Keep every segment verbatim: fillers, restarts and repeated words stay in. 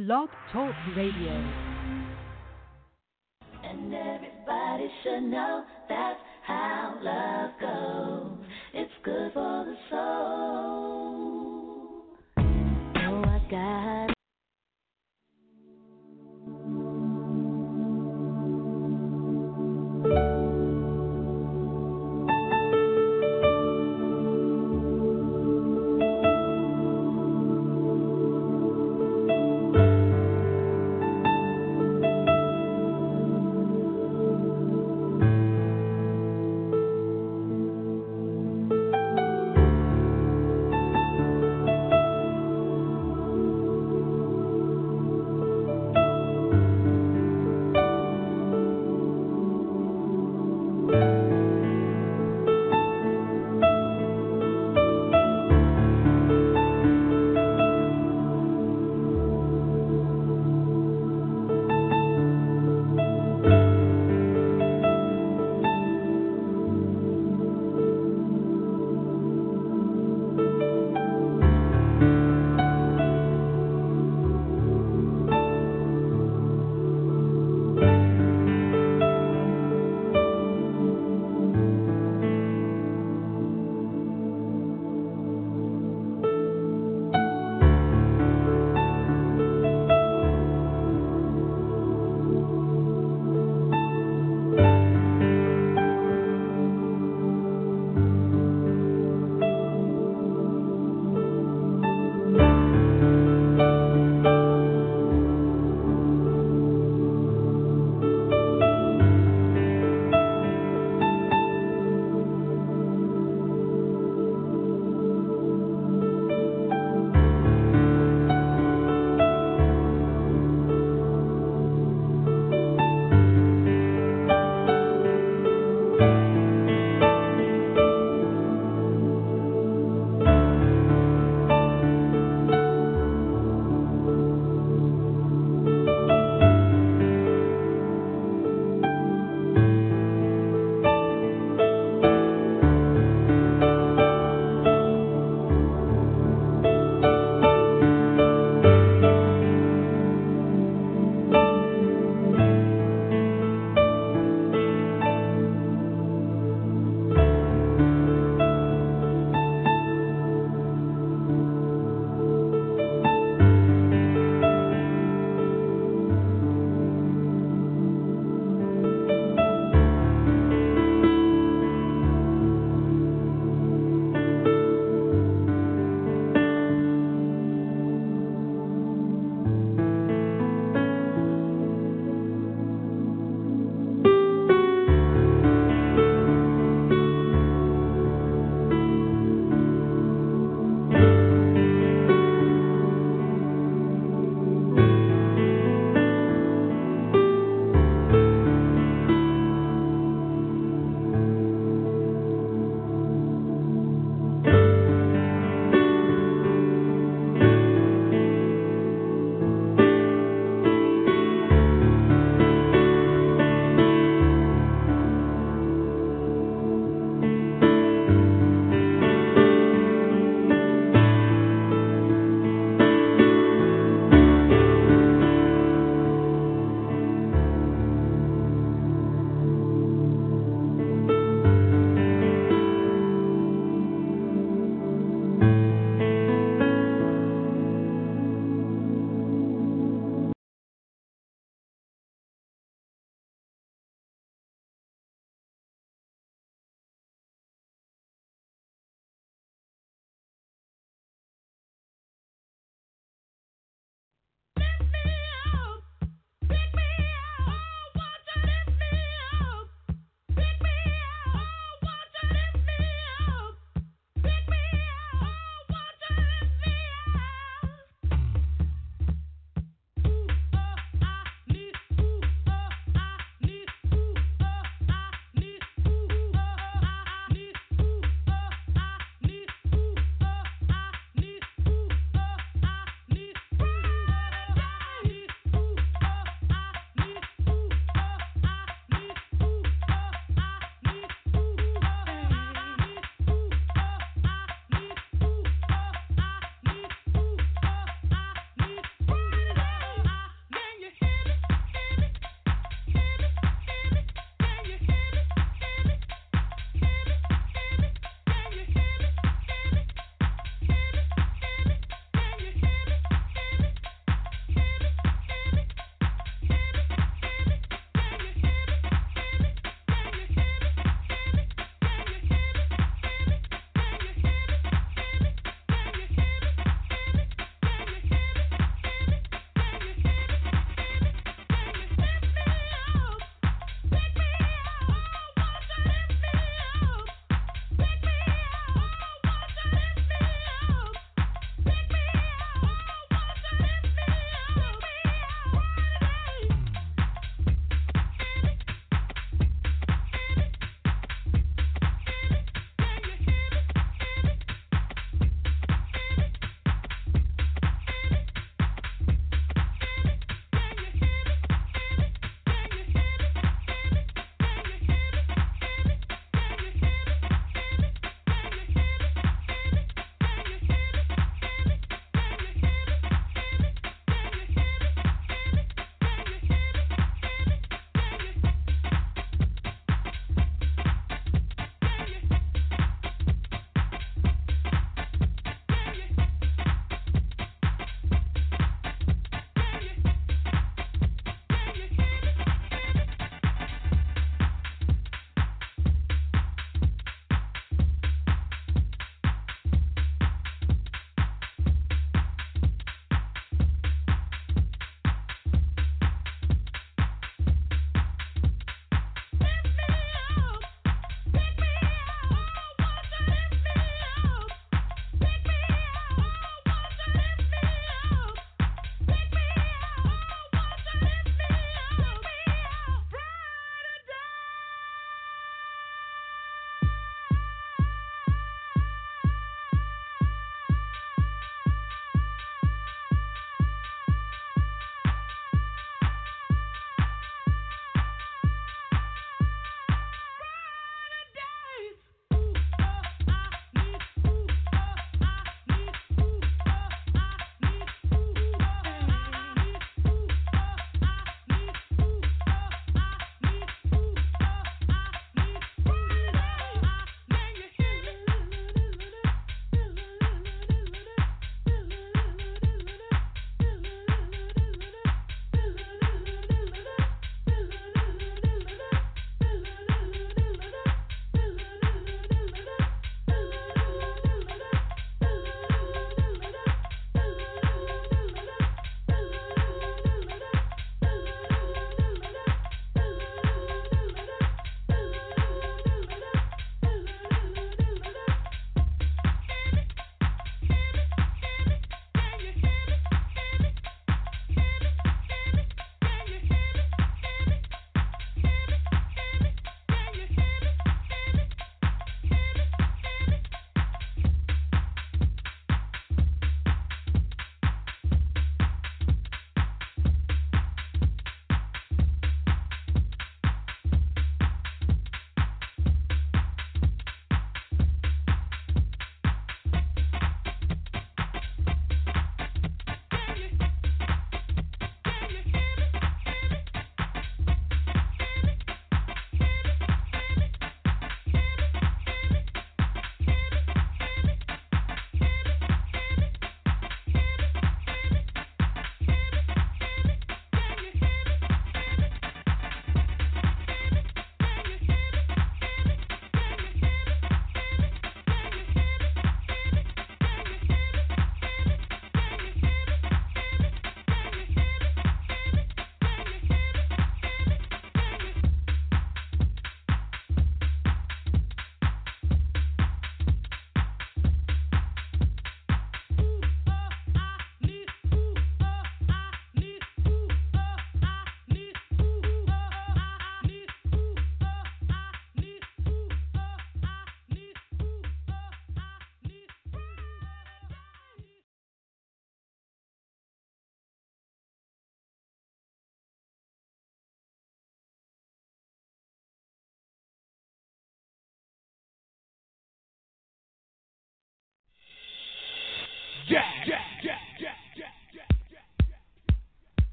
Blog Talk Radio. And everybody should know that's how love goes. It's good for the soul. Oh, I got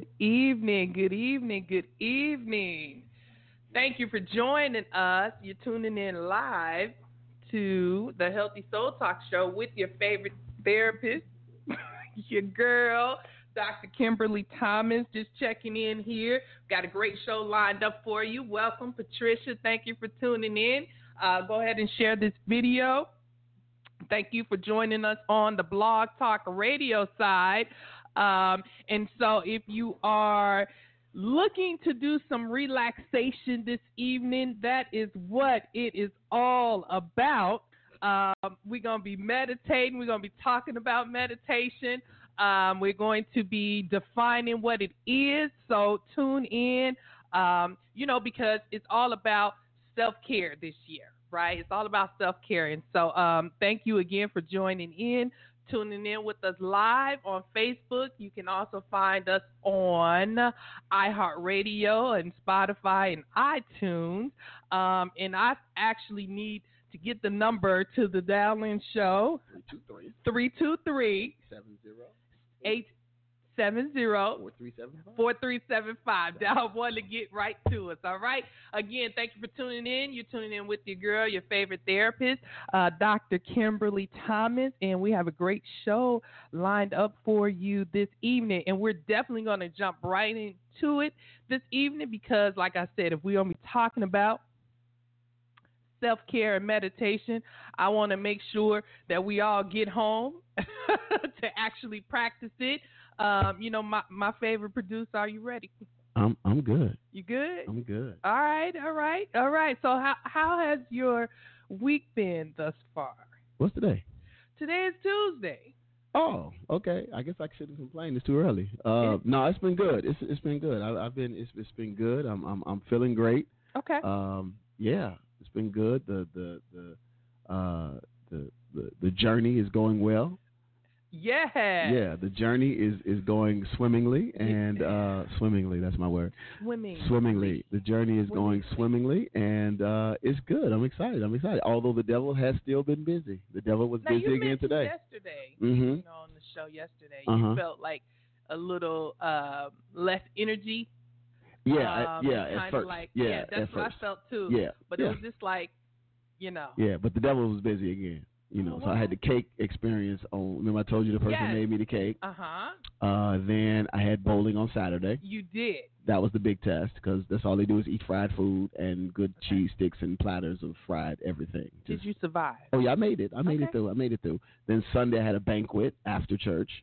Good evening, good evening, good evening. Thank you for joining us. You're tuning in live to the Healthy Soul Talk Show with your favorite therapist, your girl, Doctor Kimberly Thomas, just checking in here. Got a great show lined up for you. Welcome, Patricia. Thank you for tuning in. Uh, go ahead and share this video. Thank you for joining us on the Blog Talk Radio side. Um, and so if you are looking to do some relaxation this evening, that is what it is all about. Um, we're going to be meditating. We're going to be talking about meditation. Um, we're going to be defining what it is. So tune in, um, you know, because it's all about self-care this year, right? It's all about self-care. And so um, thank you again for joining in, tuning in with us live on Facebook. You can also find us on iHeartRadio and Spotify and iTunes. Um, and I actually need to get the number to the dial-in show. three two three, seven zero, eight seven zero, four three seven five. four three seven five. Dial one to get right to us, all right? Again, thank you for tuning in. You're tuning in with your girl, your favorite therapist, uh, Doctor Kimberly Thomas, and we have a great show lined up for you this evening, and we're definitely going to jump right into it this evening because, like I said, if we're going to be talking about self-care and meditation, I want to make sure that we all get home to actually practice it. Um, you know, my, my favorite producer, are you ready? I'm I'm good. You good? I'm good. All right, all right, all right. So how how has your week been thus far? What's today? Today is Tuesday. Oh, okay. I guess I shouldn't complain. It's too early. Uh, it, no, it's been good. It's it's been good. I, I've been it's it's been good. I'm I'm I'm feeling great. Okay. Um, yeah. It's been good. The the the uh the the, the journey is going well. Yeah. Yeah, the journey is, is going swimmingly and uh swimmingly, that's my word. Swimming. Swimmingly. The journey is going swimmingly and uh it's good. I'm excited. I'm excited. Although the devil has still been busy. The devil was now, busy you again today. Yesterday, mm-hmm. you know, on the show yesterday, uh-huh. you felt like a little uh, less energy. Yeah, um, yeah, at first. Like, yeah, yeah, that's at what first. I felt too. Yeah, but yeah. it was just like, you know. Yeah, but the devil was busy again. You know, oh, so wow. I had the cake experience on. Remember, I told you the person yes. made me the cake. Uh huh. Uh, then I had bowling on Saturday. You did. That was the big test because that's all they do is eat fried food and good okay. cheese sticks and platters of fried everything. Just, Did you survive? Oh yeah, I made it. I made okay. it through. I made it through. Then Sunday I had a banquet after church.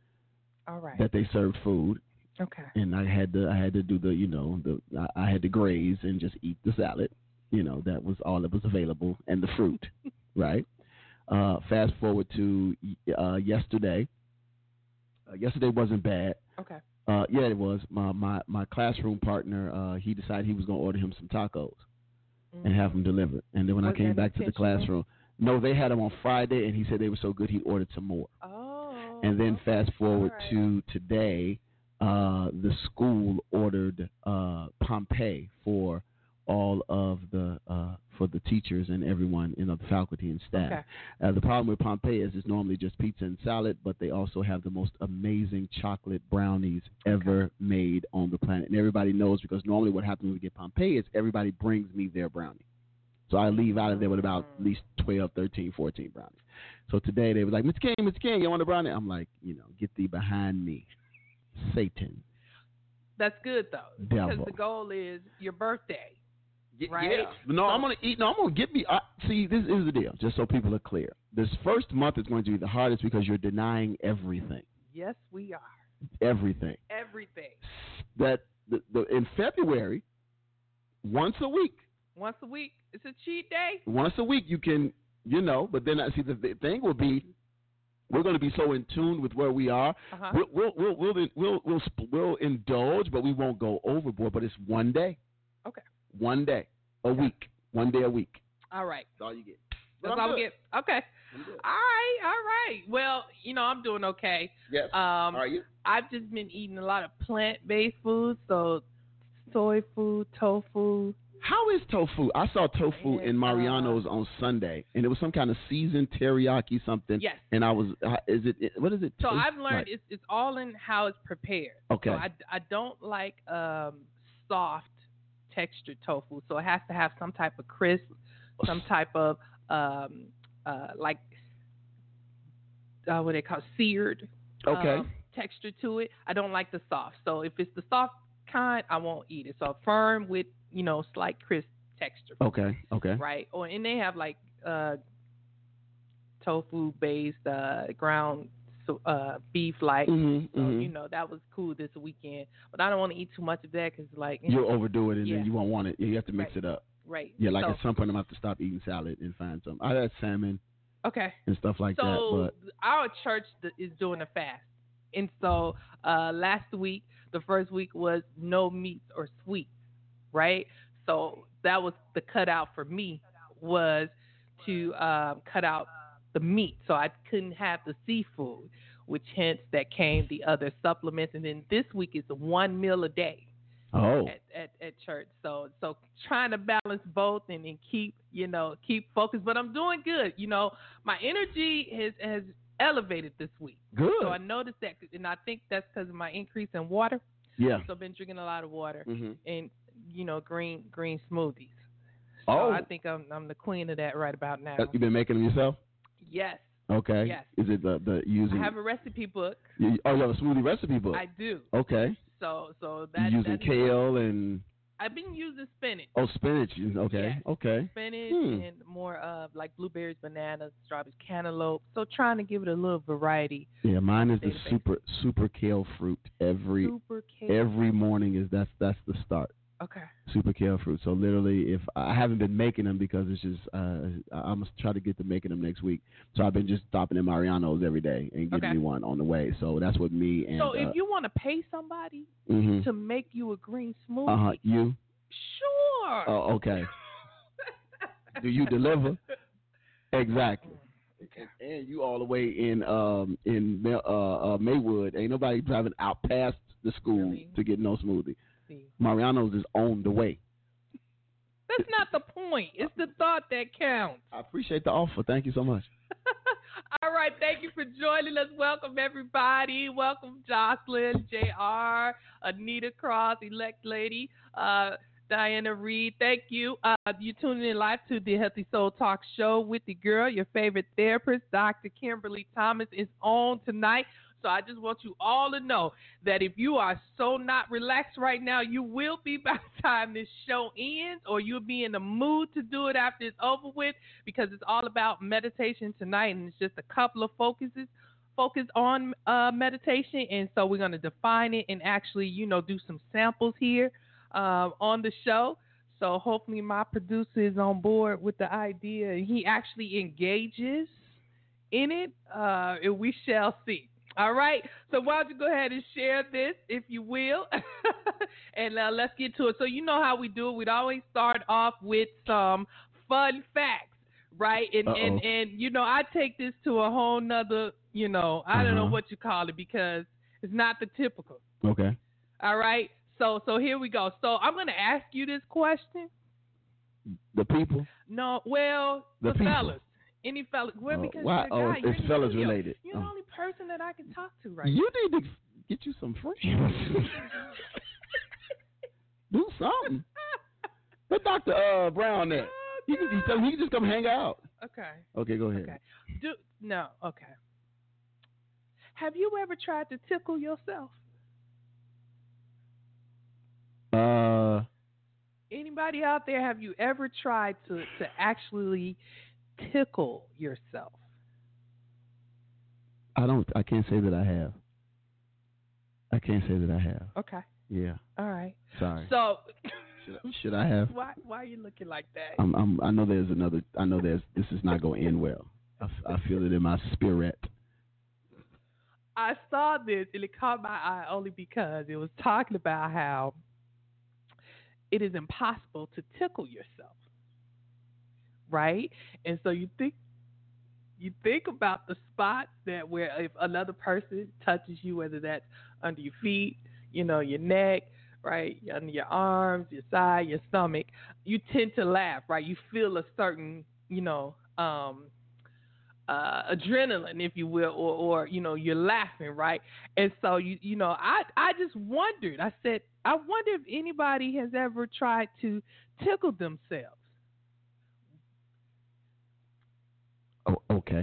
All right. That they served food. Okay. And I had to I had to do the you know the I, I had to graze and just eat the salad. You know, that was all that was available and the fruit, right? Uh, fast forward to uh, yesterday. Uh, yesterday wasn't bad. Okay. Uh, yeah, it was. My my, my classroom partner, uh, he decided he was going to order him some tacos mm-hmm. and have them delivered. And then when was I came back to the classroom, no, they had them on Friday, and he said they were so good he ordered some more. Oh. And then okay. fast forward right. to today, uh, the school ordered uh, Pompeii for all of the uh, for the teachers and everyone, you know, the faculty and staff. Okay. Uh, the problem with Pompeii is it's normally just pizza and salad, but they also have the most amazing chocolate brownies ever okay. made on the planet. And everybody knows because normally what happens when we get Pompeii is everybody brings me their brownie. So I leave out of there with about at least twelve, thirteen, fourteen brownies. So today they were like, Mister King, Mister King, you want a brownie? I'm like, you know, get thee behind me, Satan. That's good, though, Devil. because the goal is your birthday. Right? Yeah. No, I'm gonna eat. No, I'm gonna get me. I, see, this is the deal. Just so people are clear, this first month is going to be the hardest because you're denying everything. Yes, we are. Everything. Everything. That the, the in February, once a week. Once a week. It's a cheat day. Once a week, you can, you know. But then I see the, the thing will be, we're going to be so in tune with where we are. Uh-huh. We'll, we'll we'll we'll we'll we'll we'll indulge, but we won't go overboard. But it's one day. Okay. One day a week. One day a week. All right. That's all you get. That's all we get. Okay. All right. All right. Well, you know, I'm doing okay. Yes. Um, Are you? I've just been eating a lot of plant-based foods, so soy food, tofu. How is tofu? I saw tofu It's, in Mariano's uh, on Sunday, and it was some kind of seasoned teriyaki something. Yes. And I was, uh, is it? it- What is it? So taste I've learned like? it's it's all in how it's prepared. Okay. So I, I don't like um, soft textured tofu. So it has to have some type of crisp, some type of um, uh, like uh, what they call seared Okay. um, texture to it. I don't like the soft. So if it's the soft kind, I won't eat it. So firm with you know slight crisp texture. Okay. Okay. Right. Or and they have like uh, tofu based uh, ground so, uh, beef like. Mm-hmm, So mm-hmm. you know that was cool this weekend, but I don't want to eat too much of that because like You'll overdo it, and Yeah. then you won't want it. You have to mix Right. it up. right. Yeah, like so, at some point I'm gonna have to stop eating salad and find some. I had salmon okay. and stuff like So that, our church th- is doing a fast, and so uh, last week the first week was no meats or sweets, right? So that was the cutout for me was to um, cut out the meat, so I couldn't have the seafood, which hence that came the other supplements, and then this week is one meal a day. but oh, At, at, at church, so so trying to balance both and, and keep you know keep focused, but I'm doing good. You know, my energy has has elevated this week. good. So I noticed that, and I think that's because of my increase in water. Yeah. So I've been drinking a lot of water Mm-hmm. and you know green green smoothies. So Oh. I think I'm I'm the queen of that right about now. You been making them yourself? Yes, Okay. Yes. Is it the the using? I have a recipe book. you, oh, you have a smoothie recipe book. I do. Okay. So so You that using that's, kale and I've been using spinach. oh spinach. You- Okay. Yes. Okay. Spinach Hmm. and more of like blueberries, bananas, strawberries, cantaloupe. So trying to give it a little variety. Yeah, mine is the Database. super super kale fruit. Every Super kale. every morning is that's that's the start. Okay. Super kale fruit. So literally, if I haven't been making them because it's just uh, I must try to get to making them next week. So I've been just stopping in Mariano's every day and getting Okay. me one on the way. So that's what me and So uh, if you want to pay somebody mhm. to make you a green smoothie, uh huh you sure. oh okay. Do you deliver? Exactly. And, and you all the way in um in Ma- uh, uh Maywood. Ain't nobody driving out past the school Really? to get no smoothie. See, Mariano's is on the way. that's not the point. It's the thought that counts. I appreciate the offer. Thank you so much. All right, thank you for joining us. Welcome, everybody. Welcome, Jocelyn, J R, Anita Cross, Elect Lady, uh, Diana Reed. Thank you. Uh, you're tuning in live to the Healthy Soul Talk Show with the girl. Your favorite therapist, Doctor Kimberly Thomas, is on tonight. So I just want you all to know that if you are so not relaxed right now, you will be by the time this show ends, or you'll be in the mood to do it after it's over with, because it's all about meditation tonight, and it's just a couple of focuses focus on uh, meditation. And so we're going to define it and actually, you know, do some samples here uh, on the show. So hopefully my producer is on board with the idea. He actually engages in it, uh, and we shall see. All right, so why don't you go ahead and share this, if you will, and uh, let's get to it. So you know how we do it. We'd always start off with some fun facts, right? And, and, and you know, I take this to a whole nother, you know, I don't know Uh-huh. what you call it, because it's not the typical. Okay. All right, so so here we go. So I'm going to ask you this question. The people. No, well, The the, people. fellas. Any fellas. Well, Oh, because why- you're a oh, guy. You're it's in the fellas studio. related. You're Oh. the only person that I can talk to right You need to get you some friends. Do something. Let Doctor Uh, Brown there. He can, he, can- he can just come hang out. Okay. Okay, go ahead. Okay. Do no. Okay. Have you ever tried to tickle yourself? Uh, Anybody out there? Have you ever tried to to actually tickle yourself? I don't. I can't say that I have. I can't say that I have. Okay. Yeah. All right. Sorry. So, Should I, should I have? why why are you looking like that? I'm, I'm, I know there's another. I know there's. This is not going to end well. I, f- I feel it in my spirit. I saw this and it caught my eye only because it was talking about how it is impossible to tickle yourself, right? And so you think you think about the spots that where if another person touches you, whether that's under your feet, you know, your neck, right? Under your arms, your side, your stomach, you tend to laugh, right? You feel a certain, you know, um, uh, adrenaline, if you will, or, or you know, you're laughing, right? And so you, you know, I, I just wondered. I said, I wonder if anybody has ever tried to tickle themselves. Oh, okay.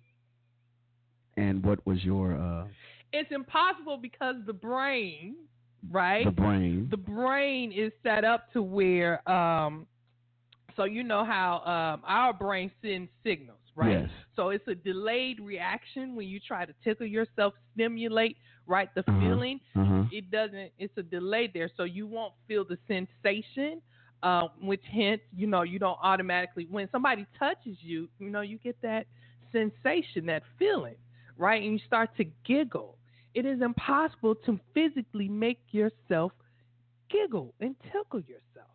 And what was your? Uh, it's impossible because the brain, right? The brain. The brain is set up to where, um, so you know how um, our brain sends signals, right? Yes. So it's a delayed reaction when you try to tickle yourself, stimulate, right? The uh-huh. feeling, uh-huh. it doesn't. It's a delay there, so you won't feel the sensation. Uh, which hence, you know, you don't automatically, when somebody touches you, you know, you get that sensation, that feeling, right? And you start to giggle. It is impossible to physically make yourself giggle and tickle yourself.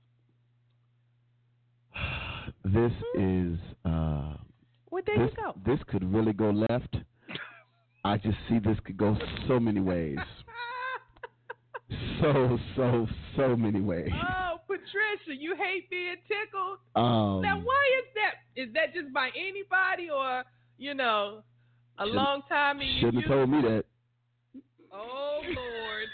This is, uh, well, there this, you go. This could really go left. I just see this could go so many ways. So, so, so many ways. Oh, Patricia, you hate being tickled? Um, now, why is that? Is that just by anybody or, you know, a long time in your Shouldn't have told me that. Oh, Lord.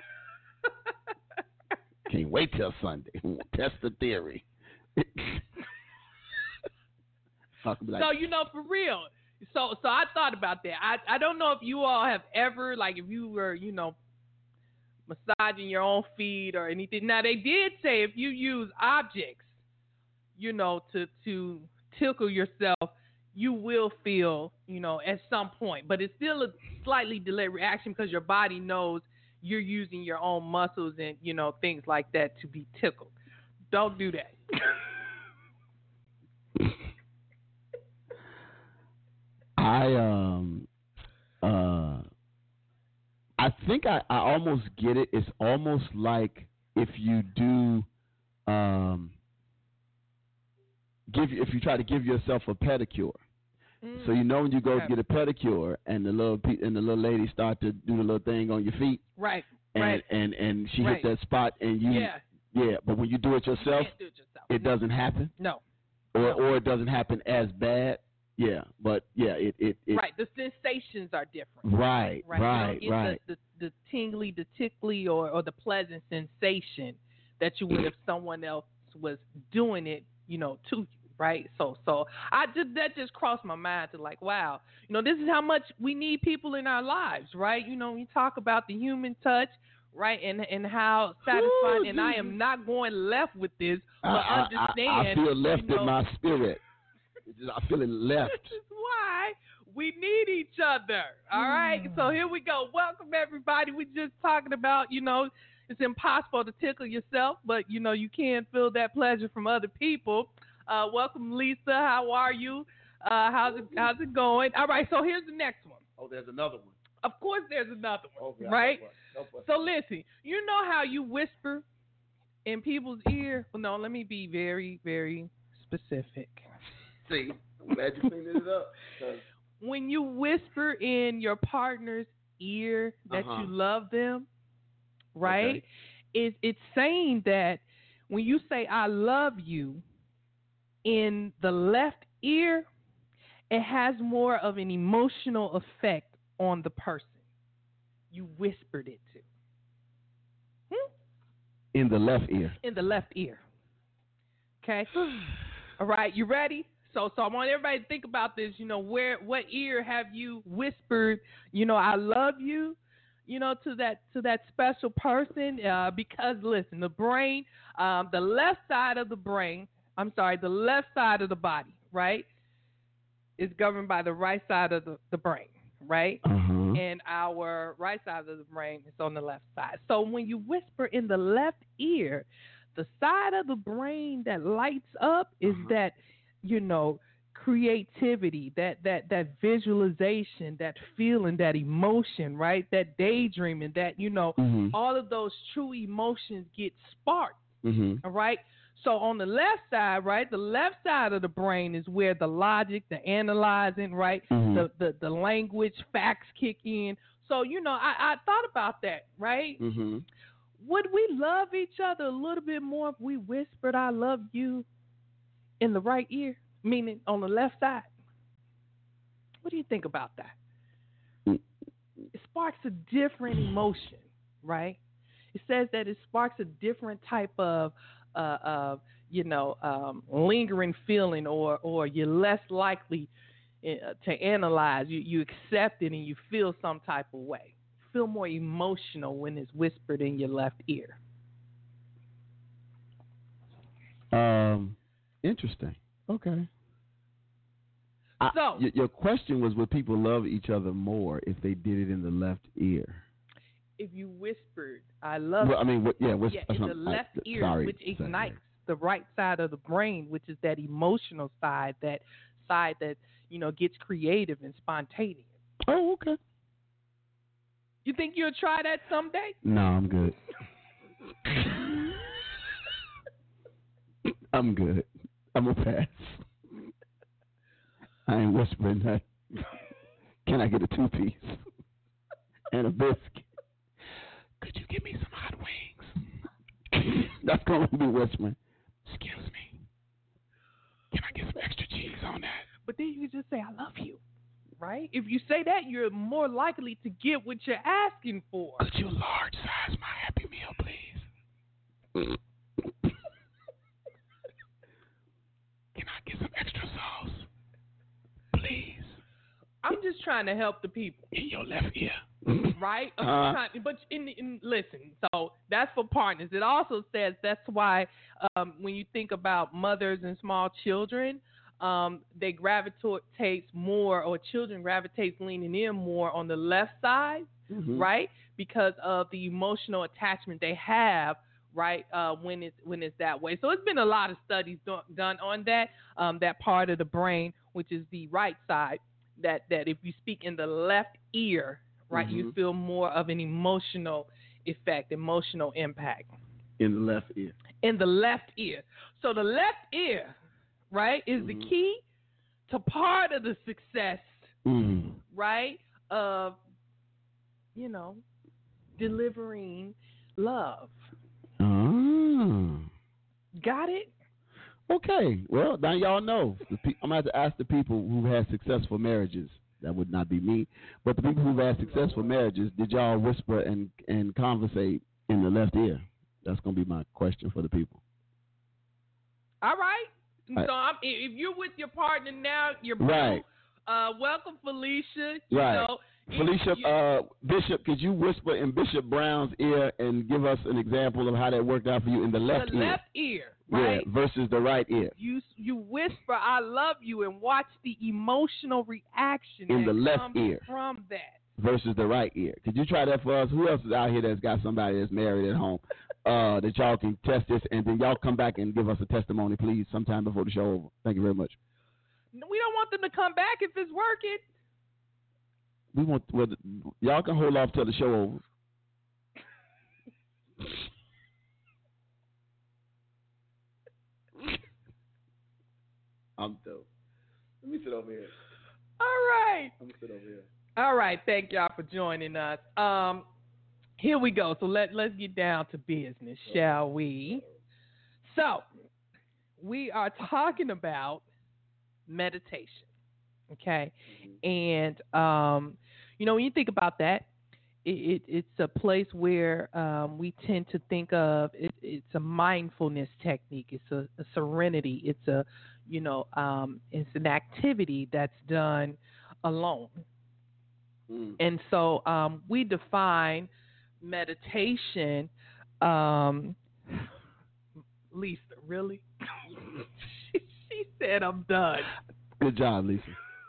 Can't wait till Sunday. Test the theory. Like, so, you know, for real. So, so I thought about that. I, I don't know if you all have ever, like, if you were, you know, massaging your own feet or anything. Now, they did say if you use objects, you know, to, to tickle yourself, you will feel, you know, at some point. But it's still a slightly delayed reaction because your body knows you're using your own muscles and, you know, things like that to be tickled. Don't do that. I, um, uh, I think I, I almost get it. It's almost like if you do, um, give if you try to give yourself a pedicure. Mm. So you know when you go okay. to get a pedicure and the little pe- and the little lady start to do the little thing on your feet, right? And right. and and she right. hit that spot and you, yeah, yeah. But when you do it yourself, you can't do it yourself. It doesn't happen. No, or no. or it doesn't happen as bad. Yeah, but yeah, it, it, it right. The sensations are different. Right, right, right, you don't right. get the, the, the tingly, the tickly, or, or the pleasant sensation that you would if someone else was doing it, you know, to you, right? So, so I just that just crossed my mind to like, wow, you know, this is how much we need people in our lives, right? You know, we talk about the human touch, right, and and how satisfying. Ooh, and I am not going left with this, but I, understand. I, I feel left you know, in my spirit. I feel it left. This is why we need each other. All right. So here we go. Welcome everybody. We're just talking about, you know, it's impossible to tickle yourself, but you know you can feel that pleasure from other people. Uh, welcome, Lisa. How are you? Uh, how's it How's it going? All right. So here's the next one. Oh, there's another one. Of course, there's another one. Okay, right. No no so listen. You know how you whisper in people's ear? Well, no. Let me be very, very specific. See, I'm glad you cleaned it up. When you whisper in your partner's ear that uh-huh. you love them, right? Okay. It, it's saying that when you say I love you in the left ear, it has more of an emotional effect on the person you whispered it to. Hmm? In the left ear. In the left ear. Okay? All right, you ready? So, so I want everybody to think about this. You know, where, what ear have you whispered? You know, I love you. You know, to that to that special person. Uh, because listen, the brain, um, the left side of the brain. I'm sorry, the left side of the body, right, is governed by the right side of the, the brain, right? Uh-huh. And our right side of the brain is on the left side. So when you whisper in the left ear, the side of the brain that lights up is uh-huh. that, you know, creativity, that that that visualization, that feeling, that emotion, right? That daydreaming, that, you know, mm-hmm. all of those true emotions get sparked. Mm-hmm. All right. So on the left side, right, the left side of the brain is where the logic, the analyzing, right, mm-hmm. the, the the language, facts kick in. So, you know, I, I thought about that, right? Mm-hmm. would we love each other a little bit more if we whispered "I love you" in the right ear, meaning on the left side? What do you think about that? It sparks a different emotion, right? It says that it sparks a different type of, uh, of you know, um, lingering feeling, or or you're less likely uh, to analyze. You you accept it and you feel some type of way. Feel more emotional when it's whispered in your left ear. Um, interesting. Okay. I, So y- your question was, would people love each other more if they did it in the left ear? if you whispered "I love Well, I you," mean, what, yeah, what's, yeah, in the left I, ear, sorry, which sorry. ignites the right side of the brain, which is that emotional side, that side that, you know, gets creative and spontaneous. Oh, okay. You think you'll try that someday? No, I'm good. I'm good. I'm a pass. I ain't whispering that. Can I get a two piece and a biscuit? Could you give me some hot wings? That's going to be whispering. Excuse me. Can I get some extra cheese on that? But then you just say "I love you," right? If you say that, you're more likely to get what you're asking for. Could you large size my Happy Meal, please? Can I get some extra sauce? Please. I'm just trying to help the people. In your left ear. Right? I'm Uh, trying, but in, in listen, so that's for partners. It also says that's why um, when you think about mothers and small children, um, they gravitate more, or children gravitate leaning in more on the left side, Mhm. right? Because of the emotional attachment they have, right? Uh, when it's when it's that way. So it's been a lot of studies do- done on that, um, that part of the brain, which is the right side. That that if you speak in the left ear, right, you Mhm. feel more of an emotional effect, emotional impact In the left ear. in the left ear. So the left ear, right, is the Mhm. key to part of the success, Mm. right, of, you know, delivering love. Ah. Got it? Okay. Well, now y'all know. The pe- I'm going to have to ask the people who've had successful marriages. That would not be me. But the people who've had successful marriages, did y'all whisper and, and conversate in the left ear? That's going to be my question for the people. All right. Right. So I'm, if you're with your partner now, you're blue. Right. Uh, welcome, Felicia. You Right. know, if Felicia, you- uh, Bishop, could you whisper in Bishop Brown's ear and give us an example of how that worked out for you in the left the ear? left ear, right? Yeah, versus the right ear. You you whisper "I love you" and watch the emotional reaction In that the left comes ear. from that. Versus the right ear. Could you try that for us? Who else is out here that's got somebody that's married at home uh, that y'all can test this, and then y'all come back and give us a testimony, please, sometime before the show over. Thank you very much. We don't want them to come back if it's working. We want well, y'all can hold off till the show over. I'm dope. Let me sit over here. All right. I'm gonna sit over here. All right. Thank y'all for joining us. Um, here we go. So let let's get down to business, shall we? So we are talking about meditation. Okay. And um, you know, when you think about that, it, it, it's a place where um, we tend to think of it, it's a mindfulness technique. It's a, a serenity. It's a, you know, um, it's an activity that's done alone. Mm. And so um, we define meditation. Um, Lisa, really? she, she said, "I'm done." Good job, Lisa.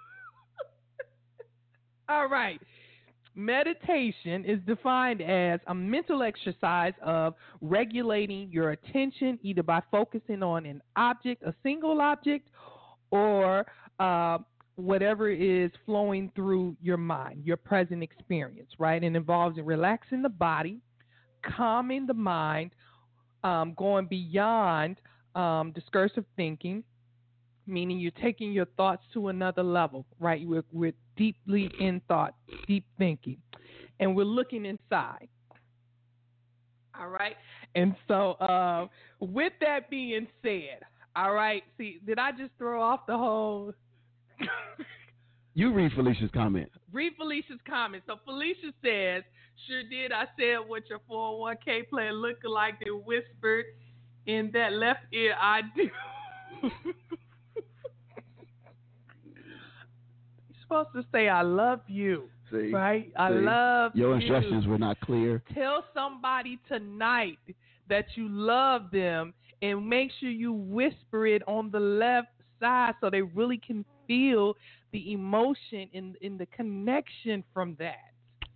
All right. Meditation is defined as a mental exercise of regulating your attention either by focusing on an object, a single object, or uh, whatever is flowing through your mind, your present experience, right? And involves relaxing the body, calming the mind, um, going beyond um, discursive thinking, meaning you're taking your thoughts to another level, right? We're, we're deeply in thought, deep thinking, and we're looking inside. All right. And so, uh, with that being said, all right. See, did I just throw off the whole? You read Felicia's comment. Read Felicia's comment. So Felicia says, "Sure did. I said what your four oh one k plan looked like. They whispered in that left ear. I do." You're supposed to say, "I love you." See, right? I see, love your you. instructions were not clear. Tell somebody tonight that you love them, and make sure you whisper it on the left side so they really can feel the emotion in in the connection from that.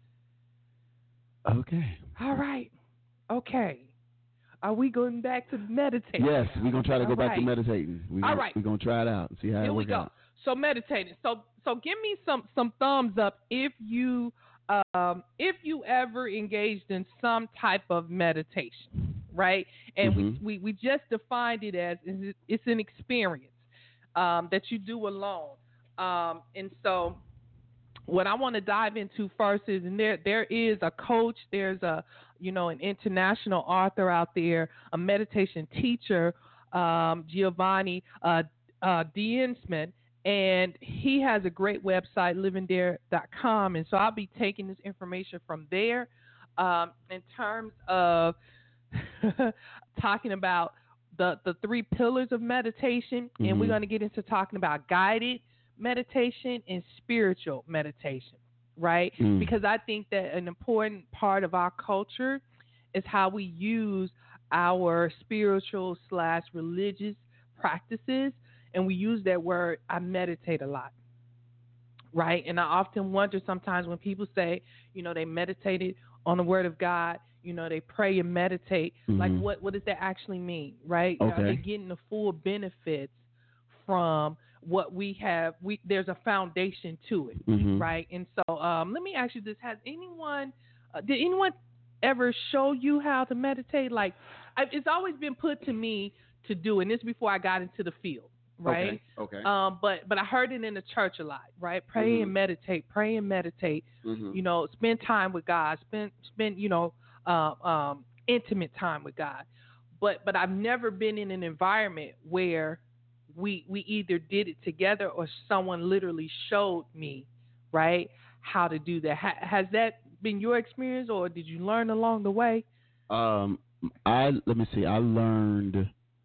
Okay. All right. Okay. Are we going back to meditating? Yes, we're gonna try to go All back right. to meditating. We're All gonna, right. We're gonna try it out and see how Here it we works go. out. So meditating. So so give me some some thumbs up if you um if you ever engaged in some type of meditation, right? And Mhm. we, we we just defined it as is- it's an experience um, that you do alone. Um, and so what I want to dive into first is, and there there is a coach, there's a you know an international author out there, a meditation teacher, um, Giovanni uh, uh, Dienstman, and he has a great website, living dare dot com, and so I'll be taking this information from there um, in terms of talking about the the three pillars of meditation, and Mhm. we're going to get into talking about guided meditation and spiritual meditation, right? Mm. Because I think that an important part of our culture is how we use our spiritual slash religious practices, and we use that word, I meditate a lot, right? And I often wonder sometimes when people say, you know, they meditated on the word of God, you know, they pray and meditate, like Mhm. what, what does that actually mean, right? Are Okay. they getting the full benefits from what we have? We there's a foundation to it, Mhm. right? And so um, let me ask you this: Has anyone, uh, did anyone ever show you how to meditate? Like, I, it's always been put to me to do, and this before I got into the field, right? Okay. Okay. Um, but but I heard it in the church a lot, right? Pray Mhm. and meditate, pray and meditate. Mhm. You know, spend time with God, spend spend you know uh, um, intimate time with God. But but I've never been in an environment where we we either did it together or someone literally showed me, right, how to do that. Ha- has that been your experience, or did you learn along the way? Um, I let me see. I learned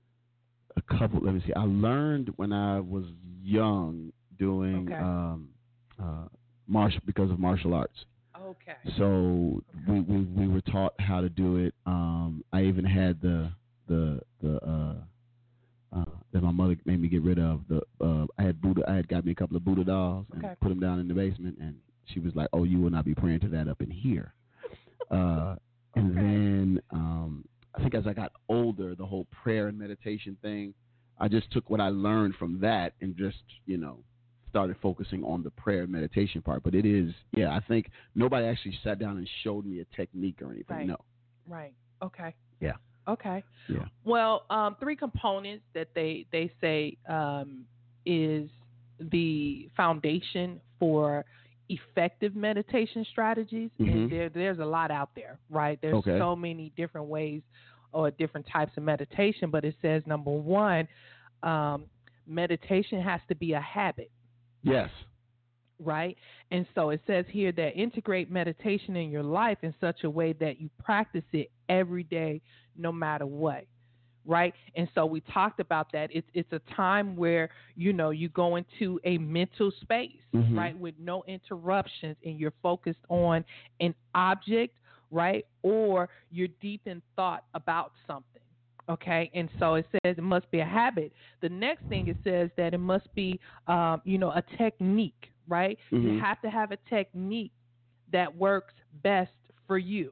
a couple. Let me see. I learned when I was young doing Okay. um, uh, martial because of martial arts. Okay. So we, we we were taught how to do it. Um, I even had the the the uh, uh, that my mother made me get rid of. The uh, I had Buddha. I had got me a couple of Buddha dolls and Okay. put them down in the basement. And she was like, "Oh, you will not be praying to that up in here." Uh, and Okay. then um, I think as I got older, the whole prayer and meditation thing, I just took what I learned from that and just you know started focusing on the prayer and meditation part. But it is, yeah, I think nobody actually sat down and showed me a technique or anything. Right. No. Right. Okay. Yeah. Okay. Yeah. Well, um, three components that they they say um, is the foundation for effective meditation strategies, Mhm. and there there's a lot out there, right? There's Okay. so many different ways or different types of meditation, but it says number one, um, meditation has to be a habit. Yes. Right? And so it says here that integrate meditation in your life in such a way that you practice it every day, no matter what. Right? And so we talked about that. It's it's a time where, you know, you go into a mental space, Mhm. right, with no interruptions, and you're focused on an object, right? Or you're deep in thought about something. Okay, and so it says it must be a habit. The next thing it says that it must be, um, you know, a technique, right? You Mhm. have to have a technique that works best for you.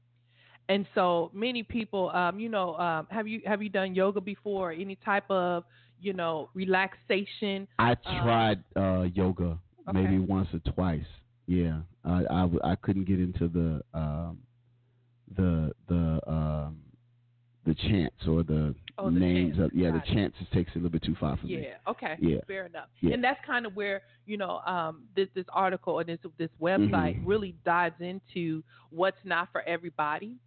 And so many people, um, you know, um, have you have you done yoga before? Or any type of, you know, relaxation? I Um, tried uh, yoga okay. maybe once or twice. Yeah, I, I, w- I couldn't get into the um, the the um, the chants or the, Oh, the names chants. of yeah Got the it. chants just takes it a little bit too far for me. Yeah. Okay. Yeah. Fair enough. Yeah. And that's kind of where, you know, um, this this article or this this website Mhm. really dives into what's not for everybody.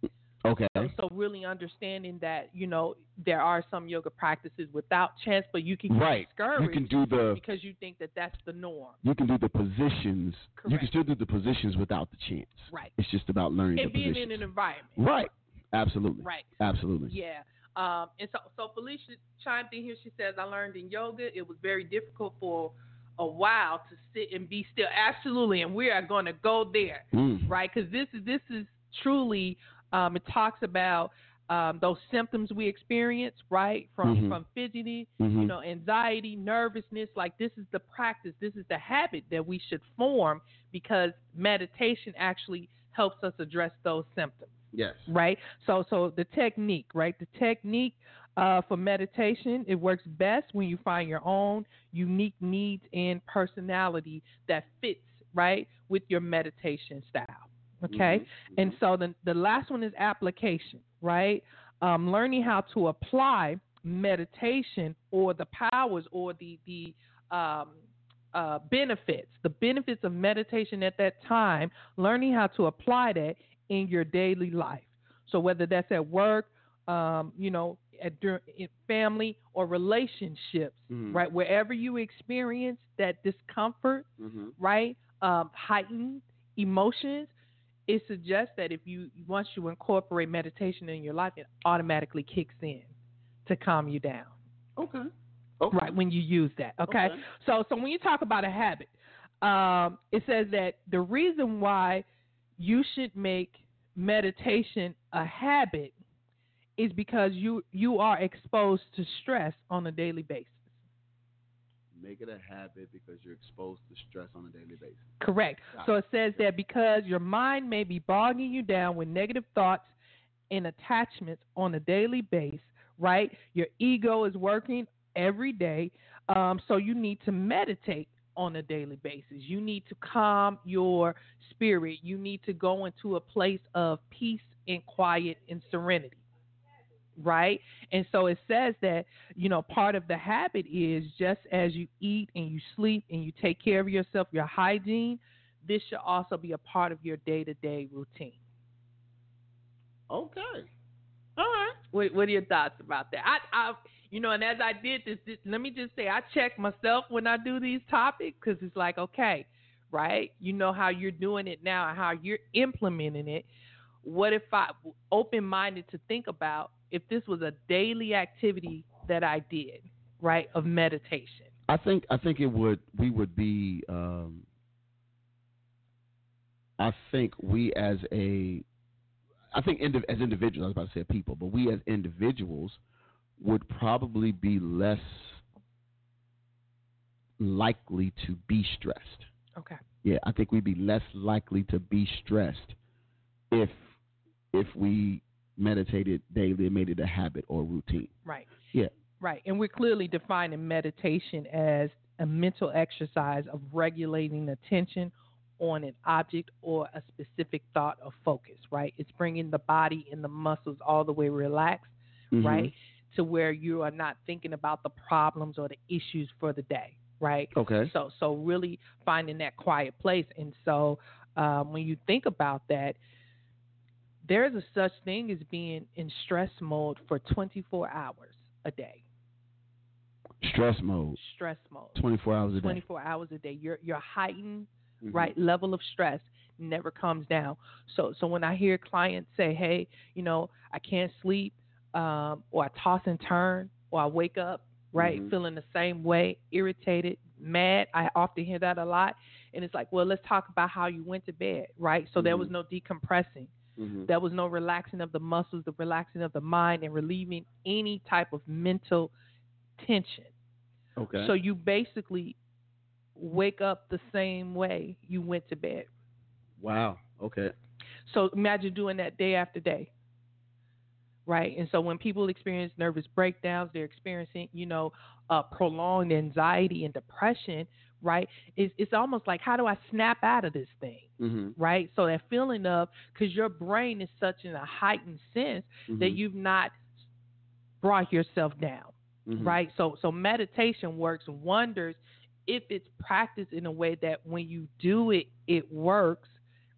Okay. So, so really understanding that, you know, there are some yoga practices without chants, but you can get Right. discouraged You can do the because you think that that's the norm. you can do the positions. You Correct. can still do the positions without the chants. Right. It's just about learning And the being positions. in an environment. Right. Absolutely. Right. Absolutely. Yeah. Um, and so, so Felicia chimed in here. She says, I learned in yoga, it was very difficult for a while to sit and be still. Absolutely. And we are going to go there. Mm. Right. Because this is, this is truly, um, it talks about um, those symptoms we experience, right, from Mhm. from fidgety, Mhm. you know, anxiety, nervousness. Like, this is the practice, this is the habit that we should form, because meditation actually helps us address those symptoms, Yes. right? So, so the technique, right, the technique uh, for meditation, it works best when you find your own unique needs and personality that fits, right, with your meditation style. Okay, Mhm. and so the the last one is application, right? Um, learning how to apply meditation or the powers or the the um, uh, benefits, the benefits of meditation at that time. Learning how to apply that in your daily life. So whether that's at work, um, you know, at in family or relationships, Mhm. right? Wherever you experience that discomfort, Mhm. right? Um, heightened emotions. It suggests that if you once you incorporate meditation in your life, it automatically kicks in to calm you down. Okay. Okay. Right, when you use that. Okay. Okay. So so when you talk about a habit, um, it says that the reason why you should make meditation a habit is because you you are exposed to stress on a daily basis. Make it a habit because you're exposed to stress on a daily basis. Correct. Got So it. it says that because your mind may be bogging you down with negative thoughts and attachments on a daily basis, right? Your ego is working every day. Um, so you need to meditate on a daily basis. You need to calm your spirit. You need to go into a place of peace and quiet and serenity. Right? And so it says that, you know, part of the habit is just as you eat and you sleep and you take care of yourself, your hygiene, this should also be a part of your day-to-day routine. Okay. All right. What, what are your thoughts about that? I, I, you know, and as I did this, this let me just say, I check myself when I do these topics, because it's like, okay, right? You know how you're doing it now and how you're implementing it. What if I open-minded to think about if this was a daily activity that I did, right, of meditation? I think I think it would we would be um, I think we as a I think indiv- as individuals, I was about to say people, but we as individuals would probably be less likely to be stressed. Okay. Yeah, I think we'd be less likely to be stressed if if we meditated daily and made it a habit or routine. Right. Yeah. Right. And we're clearly defining meditation as a mental exercise of regulating attention on an object or a specific thought or focus, right? It's bringing the body and the muscles all the way relaxed, Mhm. right, to where you are not thinking about the problems or the issues for the day, right? Okay. So, so really finding that quiet place. And so um, when you think about that, there is a such thing as being in stress mode for twenty-four hours a day. Stress mode. Stress mode. twenty-four hours a day. twenty-four hours a day. Your your heightened Mhm. right level of stress never comes down. So so when I hear clients say, "Hey, you know, I can't sleep," um, or I toss and turn, or I wake up right Mhm. feeling the same way, irritated, mad. I often hear that a lot, and it's like, well, let's talk about how you went to bed, right? So there was Mhm. no decompressing. Mhm. There was no relaxing of the muscles, the relaxing of the mind, and relieving any type of mental tension. Okay. So you basically wake up the same way you went to bed. Wow. Okay. So imagine doing that day after day, right? And so when people experience nervous breakdowns, they're experiencing, you know, uh, prolonged anxiety and depression, right? It's, it's almost like, how do I snap out of this thing, Mhm. right? So that feeling of, because your brain is such in a heightened sense Mhm. that you've not brought yourself down, Mhm. right? So so meditation works wonders if it's practiced in a way that when you do it, it works,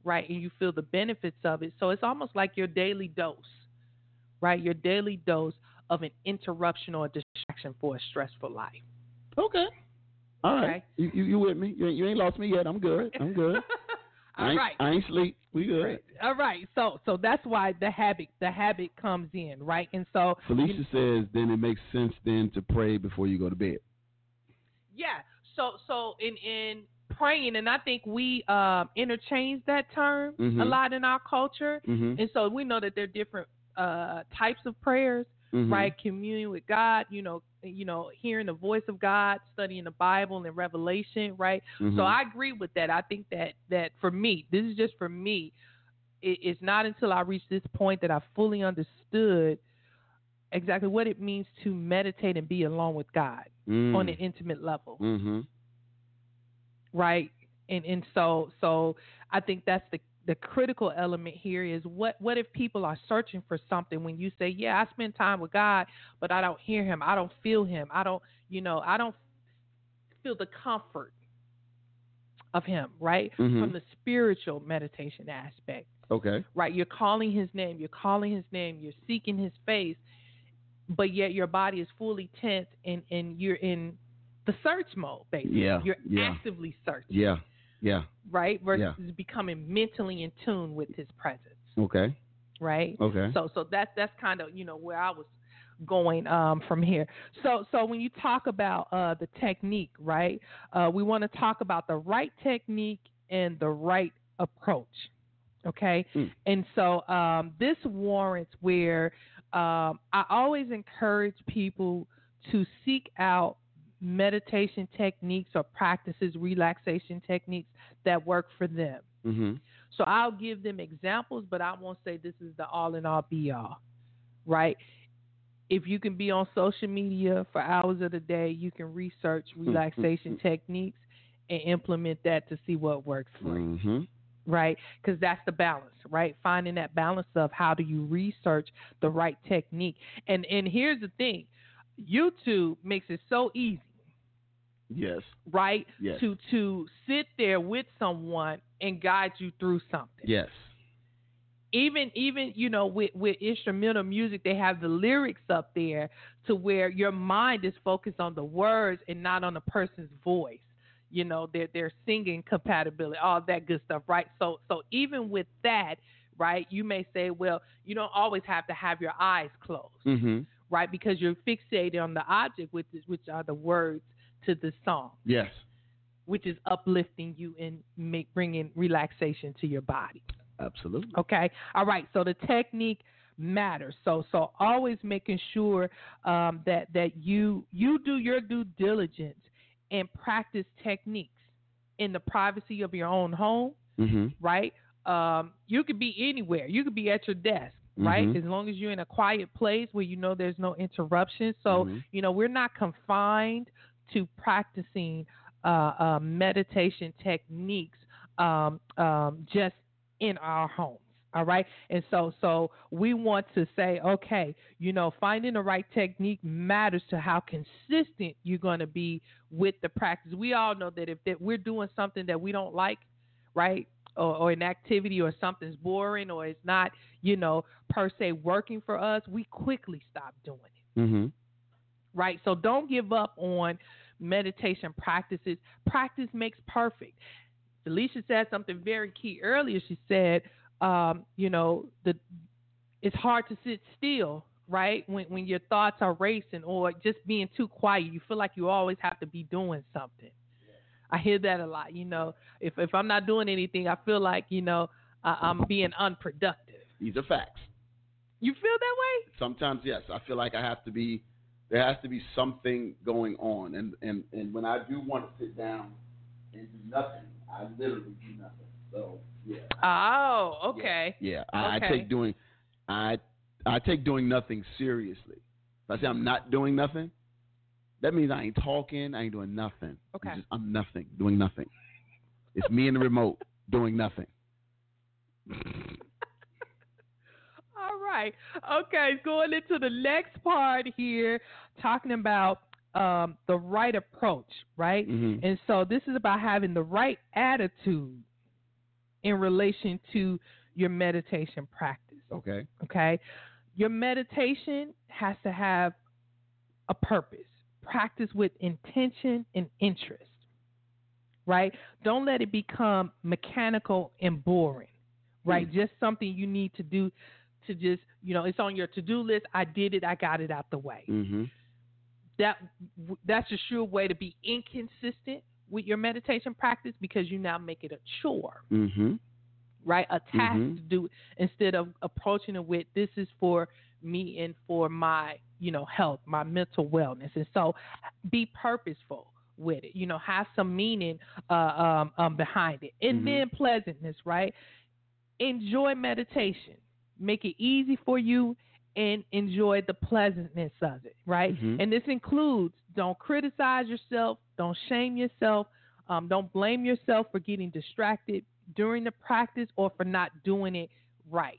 right? And you feel the benefits of it. So it's almost like your daily dose, right? Your daily dose of an interruption or a distraction for a stressful life. Okay. All right. Okay. You, you you with me? You, you ain't lost me yet. I'm good. I'm good. All I ain't, right. I ain't sleep. We good. Right. All right. So so that's why the habit the habit comes in, right? And so Felicia you, says then it makes sense then to pray before you go to bed. yeah. So so in in praying, and I think we um, interchange that term mm-hmm. a lot in our culture, mm-hmm. and so we know that there are different uh, types of prayers, mm-hmm. right? Communion with God, you know, you know, hearing the voice of God, studying the Bible and Revelation, right? mm-hmm. So I agree with that. I think that that for me, this is just for me. It, it's not until I reach this point that I fully understood exactly what it means to meditate and be alone with God mm. on an intimate level. Mm-hmm. Right. And and so so I think that's the, the critical element here is what, what if people are searching for something when you say, yeah, I spend time with God, but I don't hear him. I don't feel him. I don't, you know, I don't feel the comfort of him, right? Mm-hmm. From the spiritual meditation aspect. Okay. Right. You're calling his name. You're calling his name. You're seeking his face, but yet your body is fully tense and, and you're in the search mode, basically. Yeah, You're yeah. actively searching. Yeah, yeah. Right? Versus yeah. becoming mentally in tune with his presence. Okay. Right? Okay. So so that's that's kind of, you know, where I was going um, from here. So so when you talk about uh, the technique, right, uh, we want to talk about the right technique and the right approach. Okay? Mm. And so um, this warrants where um, I always encourage people to seek out meditation techniques or practices, relaxation techniques that work for them. Mm-hmm. So I'll give them examples, but I won't say this is the all in all be all, right? If you can be on social media for hours of the day, you can research relaxation mm-hmm. techniques and implement that to see what works for you, mm-hmm. right? Because that's the balance, right? Finding that balance of how do you research the right technique. And and here's the thing. YouTube makes it so easy. Yes. Right? Yes. To to sit there with someone and guide you through something. Yes. Even even you know with, with instrumental music, they have the lyrics up there to where your mind is focused on the words and not on the person's voice. You know, their their singing compatibility, all that good stuff, right? So so even with that, right, you may say, well, you don't always have to have your eyes closed. Mm-hmm. Right, because you're fixated on the object, which is which are the words to the song. Yes, which is uplifting you and make bringing relaxation to your body. Absolutely. Okay. All right. So the technique matters. So so always making sure um, that that you you do your due diligence and practice techniques in the privacy of your own home. Mm-hmm. Right. Um, you could be anywhere. You could be at your desk. Right, mm-hmm. as long as you're in a quiet place where you know there's no interruption. So mm-hmm. you know we're not confined to practicing uh, uh, meditation techniques um, um, just in our homes. All right, and so so we want to say, okay, you know, finding the right technique matters to how consistent you're going to be with the practice. We all know that if that we're doing something that we don't like, right? Or, or an activity or something's boring or it's not, you know, per se working for us, we quickly stop doing it. Mm-hmm. Right? So don't give up on meditation practices. Practice makes perfect. Felicia said something very key earlier. She said, um, you know, the it's hard to sit still, right? When when your thoughts are racing or just being too quiet. You feel like you always have to be doing something. I hear that a lot. You know, if if I'm not doing anything, I feel like, you know, uh, I'm being unproductive. These are facts. You feel that way? Sometimes, yes. I feel like I have to be, there has to be something going on. And, and, and when I do want to sit down and do nothing, I literally do nothing. So, yeah. Oh, okay. Yeah, yeah. I, okay. I take doing, I, I take doing nothing seriously. If I say I'm not doing nothing, that means I ain't talking, I ain't doing nothing. Okay. Just, I'm nothing, doing nothing. It's me and the remote doing nothing. All right. Okay, going into the next part here, talking about um, the right approach, right? Mm-hmm. And so this is about having the right attitude in relation to your meditation practice. Okay. Okay. Your meditation has to have a purpose. Practice with intention and interest. Right? Don't let it become mechanical and boring. Right? Mm. Just something you need to do to just, you know, it's on your to-do list. I did it. I got it out the way. Mm-hmm. That that's a sure way to be inconsistent with your meditation practice, because you now make it a chore. Mm-hmm. Right? A task mm-hmm. to do, instead of approaching it with, this is for me and for my, you know, health, my mental wellness. And so be purposeful with it, you know, have some meaning uh, um, um, behind it. And mm-hmm. then pleasantness, right? Enjoy meditation. Make it easy for you and enjoy the pleasantness of it, right? Mm-hmm. And this includes, don't criticize yourself, don't shame yourself, um, don't blame yourself for getting distracted during the practice or for not doing it right.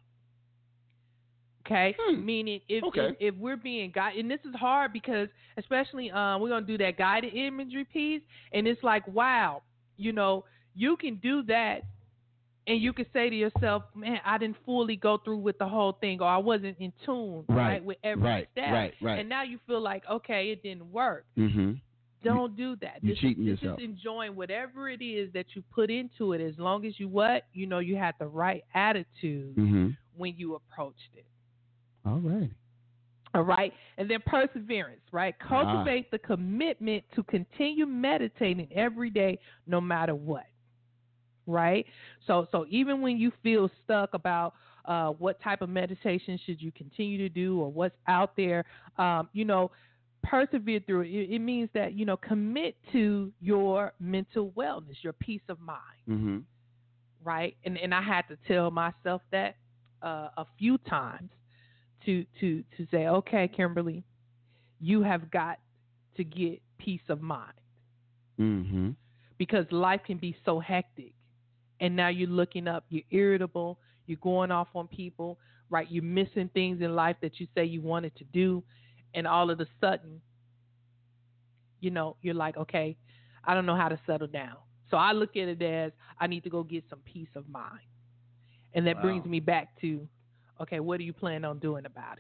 Okay? Hmm. Meaning if, okay. if if we're being guided, and this is hard because especially um, we're going to do that guided imagery piece, and it's like, wow, you know, you can do that and you can say to yourself, man, I didn't fully go through with the whole thing, or I wasn't in tune right, right with every right, step. Right, right. And now you feel like, okay, it didn't work. Mm-hmm. Don't do that. You're this cheating is, yourself. This is enjoying whatever it is that you put into it, as long as you what? You know, you had the right attitude mm-hmm. when you approached it. All right. All right. And then perseverance, right? Cultivate ah. the commitment to continue meditating every day, no matter what. Right? So so even when you feel stuck about uh, what type of meditation should you continue to do, or what's out there, um, you know, persevere through it. it. It means that, you know, commit to your mental wellness, your peace of mind. Mm-hmm. Right? And and I had to tell myself that uh, a few times. To, to to say, okay, Kimberly, you have got to get peace of mind. Mm-hmm. Because life can be so hectic. And now you're looking up, you're irritable, you're going off on people, right? You're missing things in life that you say you wanted to do. And all of a sudden, you know, you're like, okay, I don't know how to settle down. So I look at it as, I need to go get some peace of mind. And that wow. brings me back to, okay, what do you plan on doing about it?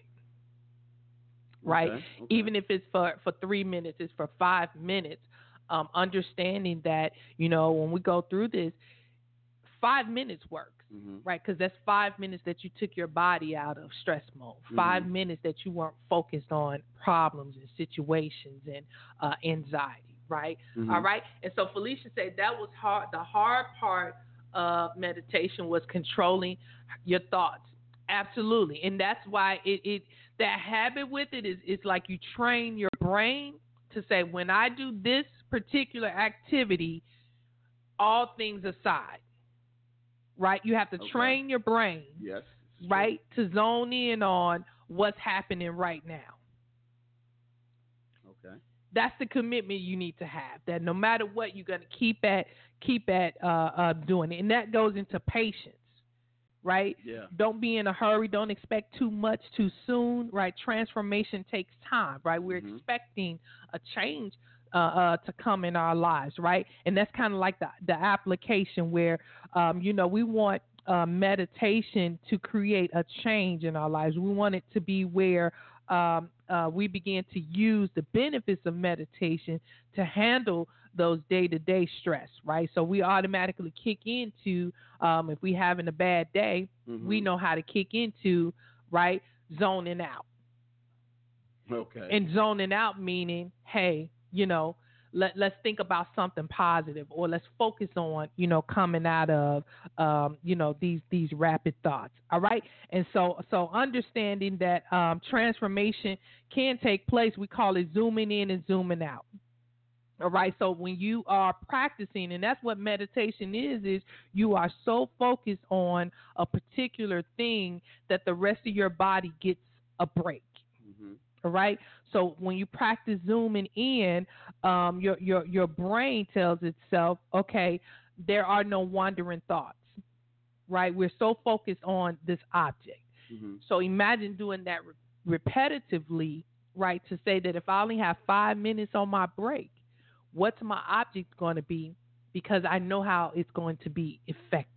Right? Okay, okay. Even if it's for, for three minutes, it's for five minutes. Um, understanding that, you know, when we go through this, five minutes works, mm-hmm. right? Because that's five minutes that you took your body out of stress mode. Mm-hmm. Five minutes that you weren't focused on problems and situations and uh, anxiety, right? Mm-hmm. All right? And so Felicia said that was hard. The hard part of meditation was controlling your thoughts. Absolutely. And that's why it, it that habit with it is it's like you train your brain to say, when I do this particular activity, all things aside, right? You have to okay. train your brain, yes, right, to zone in on what's happening right now. Okay. That's the commitment you need to have, that no matter what, you're going to keep at, keep at uh, uh, doing it. And that goes into patience. Right? Yeah. Don't be in a hurry. Don't expect too much too soon. Right? Transformation takes time. Right? We're mm-hmm. expecting a change uh, uh, to come in our lives. Right? And that's kind of like the the application where, um, you know, we want uh, meditation to create a change in our lives. We want it to be where um, uh, we begin to use the benefits of meditation to handle those day-to-day stress, right? So we automatically kick into, um, if we having a bad day, mm-hmm. we know how to kick into, right, zoning out. Okay. And zoning out meaning, hey, you know, let, let's think about something positive, or let's focus on, you know, coming out of, um, you know, these these rapid thoughts, all right? And so so understanding that um, transformation can take place, we call it zooming in and zooming out. All right, so when you are practicing, and that's what meditation is, is you are so focused on a particular thing that the rest of your body gets a break. Mm-hmm. All right, so when you practice zooming in, um, your your your brain tells itself, okay, there are no wandering thoughts. Right, we're so focused on this object. Mm-hmm. So imagine doing that re- repetitively, right? To say that if I only have five minutes on my break, what's my object going to be, because I know how it's going to be effective.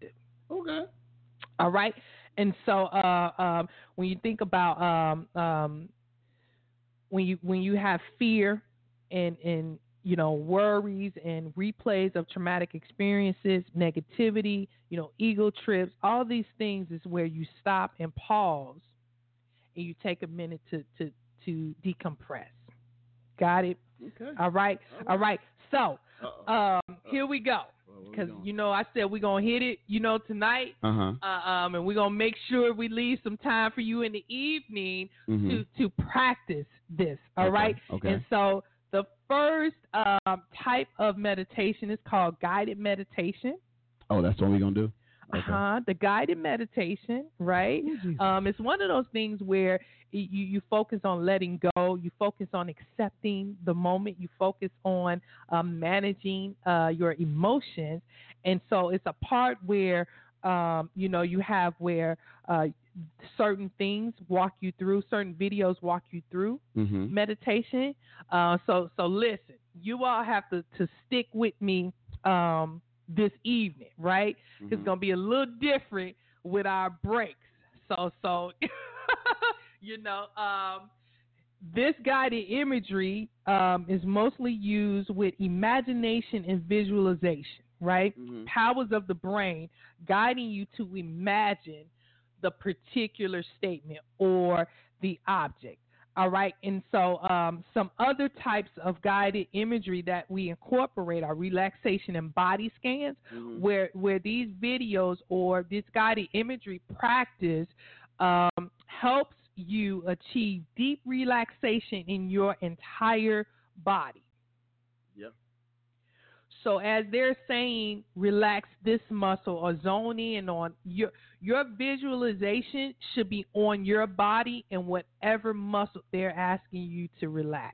Okay. All right. And so uh, um, when you think about um, um, when you when you have fear and and you know worries and replays of traumatic experiences, negativity, you know, ego trips, all these things is where you stop and pause and you take a minute to to to decompress. Got it? Okay. All right. All right. So Uh-oh. um, here we go. Because, you know, I said we're going to hit it, you know, tonight. Uh-huh. Uh, um, and we're going to make sure we leave some time for you in the evening mm-hmm. to, to practice this. All okay. right. Okay. And so the first um, type of meditation is called guided meditation. Oh, that's what we're going to do? Okay. Uh-huh. The guided meditation, right? Oh, um, it's one of those things where you, you focus on letting go. You focus on accepting the moment. You focus on um, managing uh, your emotions. And so it's a part where, um, you know, you have where uh, certain things walk you through, certain videos walk you through mm-hmm. meditation. Uh, so, so listen, you all have to, to stick with me um, this evening, right? Mm-hmm. It's going to be a little different with our breaks. So, so, you know, um, this guided imagery um, is mostly used with imagination and visualization, right? Mm-hmm. Powers of the brain guiding you to imagine the particular statement or the object. All right. And so um, some other types of guided imagery that we incorporate are relaxation and body scans, mm-hmm. where where these videos or this guided imagery practice um, helps you achieve deep relaxation in your entire body. Yep. So as they're saying, relax this muscle or zone in on your your visualization should be on your body and whatever muscle they're asking you to relax.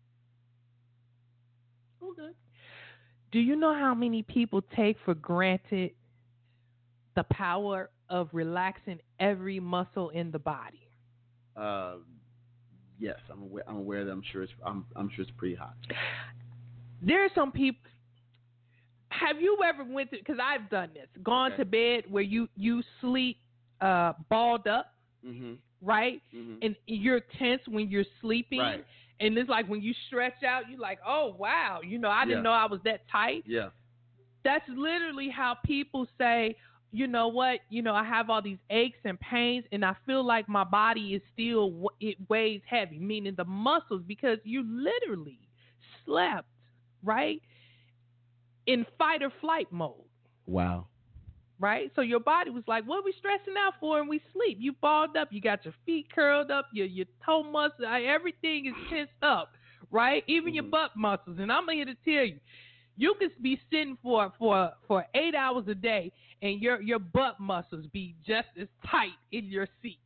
Okay. Do you know how many people take for granted the power of relaxing every muscle in the body? Uh, yes, I'm aware. I'm aware that I'm sure it's. I'm. I'm sure it's pretty hot. There are some people. Have you ever went to? Because I've done this. Gone okay. to bed where you you sleep uh, balled up, mm-hmm. right? Mm-hmm. And you're tense when you're sleeping. Right. And it's like when you stretch out, you're like, oh wow, you know, I didn't yeah. know I was that tight. Yeah. That's literally how people say, you know what, you know, I have all these aches and pains, and I feel like my body is still, it weighs heavy, meaning the muscles, because you literally slept, right, in fight or flight mode. Wow. Right? So your body was like, what are we stressing out for? And we sleep. You balled up. You got your feet curled up. Your, your toe muscles, everything is tensed up, right? Even mm-hmm. your butt muscles. And I'm here to tell you, you could be sitting for, for, for eight hours a day, and your, your butt muscles be just as tight in your seat.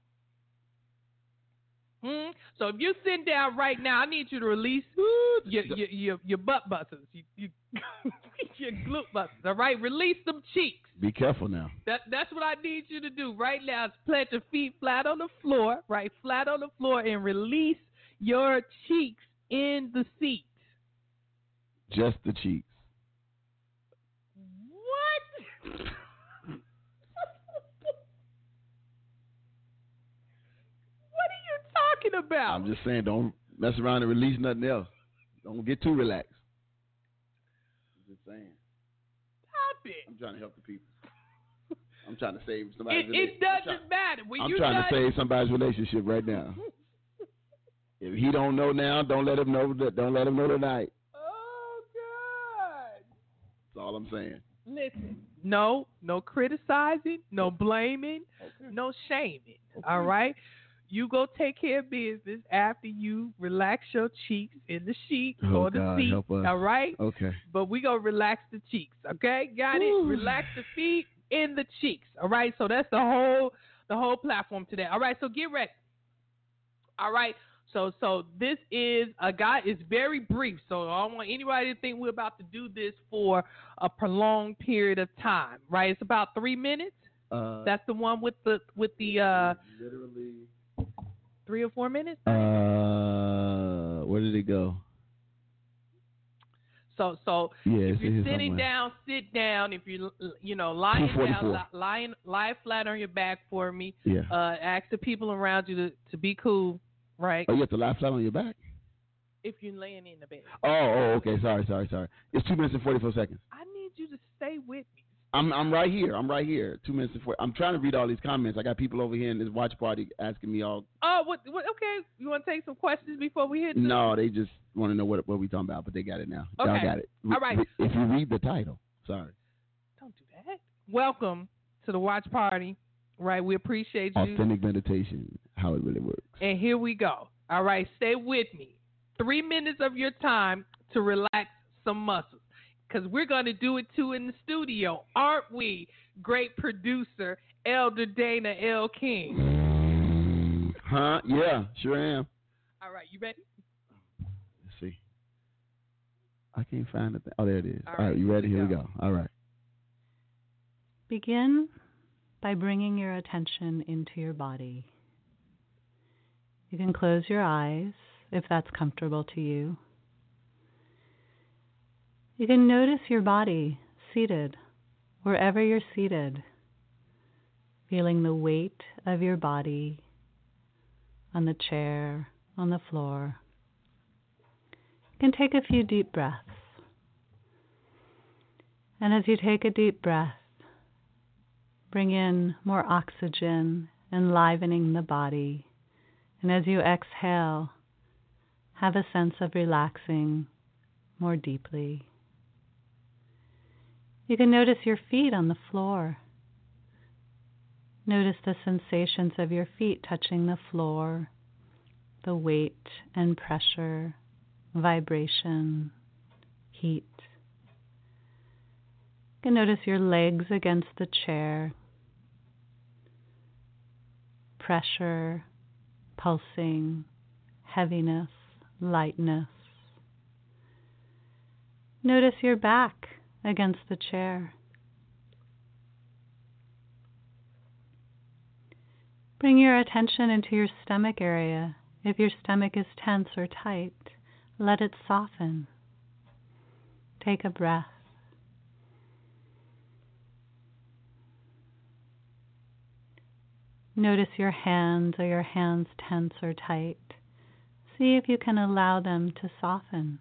Hmm? So if you're sitting down right now, I need you to release your your, your, your butt muscles, you, you, your glute muscles, all right? Release them cheeks. Be careful now. That That's what I need you to do right now is plant your feet flat on the floor, right? Flat on the floor, and release your cheeks in the seat. Just the cheeks. What? Talking about? I'm just saying, don't mess around and release nothing else. Don't get too relaxed. I'm just saying. Stop it. I'm trying to help the people. I'm trying to save somebody's It, relationship. it doesn't try, matter. When I'm you trying done, to save somebody's relationship right now. If he don't know now, don't let him know. That, don't let him know tonight. Oh God. That's all I'm saying. Listen. No, no criticizing, no blaming, okay. no shaming. Okay. All right. You go take care of business after you relax your cheeks in the sheet oh, or the God, seat. Help us. All right? Okay. But we going to relax the cheeks. Okay? Got Ooh. it? Relax the feet in the cheeks. All right? So that's the whole the whole platform today. All right? So get ready. All right? So so this is a guy. It's very brief. So I don't want anybody to think we're about to do this for a prolonged period of time. Right? It's about three minutes. Uh, that's the one with the with the uh, literally. Three or four minutes? Uh, where did it go? So, so Yeah, if it's you're here sitting somewhere. down, sit down. If you're, you know, lying two forty-four. down, li- lying, lie flat on your back for me. Yeah. Uh, ask the people around you to, to be cool, right? Oh, you have to lie flat on your back? If you're laying in the bed. Oh, oh, okay. Sorry, sorry, sorry. It's two minutes and forty-four seconds. I need you to stay with me. I'm I'm right here. I'm right here. Two minutes and four. I'm trying to read all these comments. I got people over here in this watch party asking me all. Oh, what? what okay, you want to take some questions before we hit? The... No, they just want to know what what we talking about, but they got it now. Okay. Y'all got it. All right. If you read the title, sorry. Don't do that. Welcome to the watch party. Right, we appreciate you. Authentic meditation, how it really works. And here we go. All right, stay with me. Three minutes of your time to relax some muscles. Because we're going to do it too in the studio, aren't we? Great producer, Elder Dana L. King. Huh? Yeah, sure am. All right, you ready? Let's see. I can't find it. Oh, there it is. All All right, right, you ready? here Here we we go. All right. Begin by bringing your attention into your body. You can close your eyes if that's comfortable to you. You can notice your body seated, wherever you're seated, feeling the weight of your body on the chair, on the floor. You can take a few deep breaths. And as you take a deep breath, bring in more oxygen, enlivening the body. And as you exhale, have a sense of relaxing more deeply. You can notice your feet on the floor. Notice the sensations of your feet touching the floor, the weight and pressure, vibration, heat. You can notice your legs against the chair, pressure, pulsing, heaviness, lightness. Notice your back against the chair. Bring your attention into your stomach area. If your stomach is tense or tight, let it soften. Take a breath. Notice your hands. Are your hands tense or tight? See if you can allow them to soften.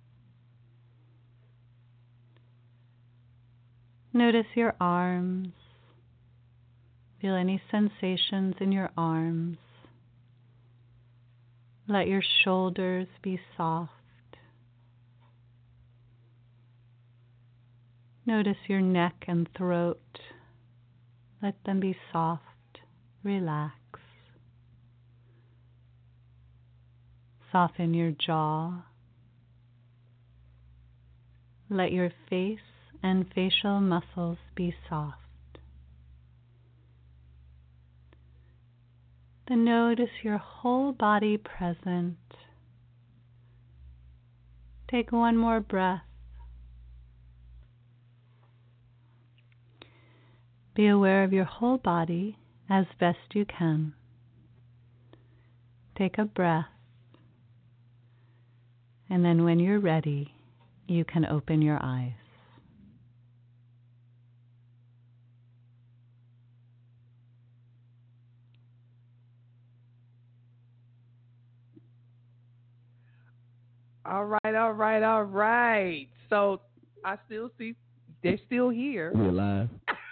Notice your arms. Feel any sensations in your arms. Let your shoulders be soft. Notice your neck and throat. Let them be soft. Relax. Soften your jaw. Let your face and facial muscles be soft. Then notice your whole body present. Take one more breath. Be aware of your whole body as best you can. Take a breath, and then when you're ready, you can open your eyes. All right, all right, all right. So I still see they're still here. We're alive.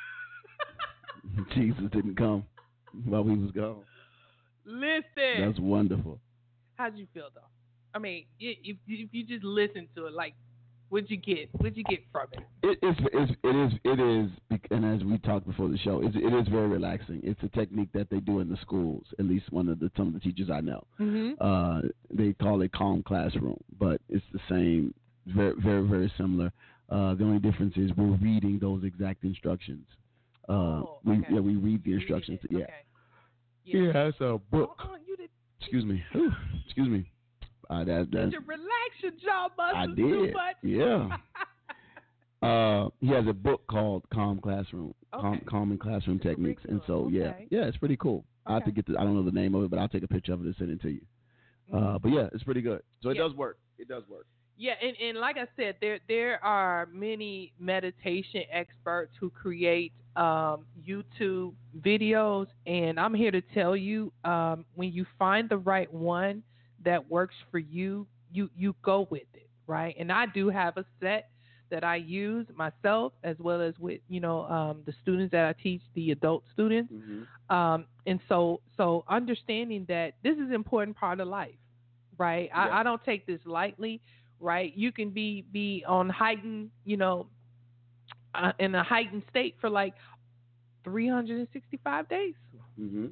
Jesus didn't come while we was gone. Listen. That's wonderful. How'd you feel, though? I mean, if, if you just listen to it, like, what'd you get? What'd you get from it? It, it's, it's, it is, it is, and as we talked before the show, it's, it is very relaxing. It's a technique that they do in the schools. At least one of the some of the teachers I know. Mm-hmm. Uh, they call it Calm Classroom, but it's the same, very, very, very similar. Uh, the only difference is we're reading those exact instructions. Uh, oh, we okay. yeah we read the instructions. Read Yeah. Okay. Yeah. Yeah, that's a book. Oh, you did. Excuse me. Ooh, excuse me. Uh, that, that, Did you relax your jaw I muscles too did. much? Yeah. uh, he has a book called Calm Classroom, Calm, Okay. Calming Classroom That's Techniques, and so curriculum. yeah, Okay. yeah, it's pretty cool. I have to Okay. get the, I don't know the name of it, but I'll take a picture of it and send it to you. Mhm. Uh, but yeah, it's pretty good. So it Yeah. does work. It does work. Yeah, and, and like I said, there there are many meditation experts who create um, YouTube videos, and I'm here to tell you, um, when you find the right one that works for you, you you go with it, right? And I do have a set that I use myself, as well as with you know um, the students that I teach, the adult students, Mm-hmm. um, and so so understanding that this is an important part of life, right? I, Yeah. I don't take this lightly, right? You can be be on heightened, you know, uh, in a heightened state for like three hundred sixty-five days. Mm-hmm.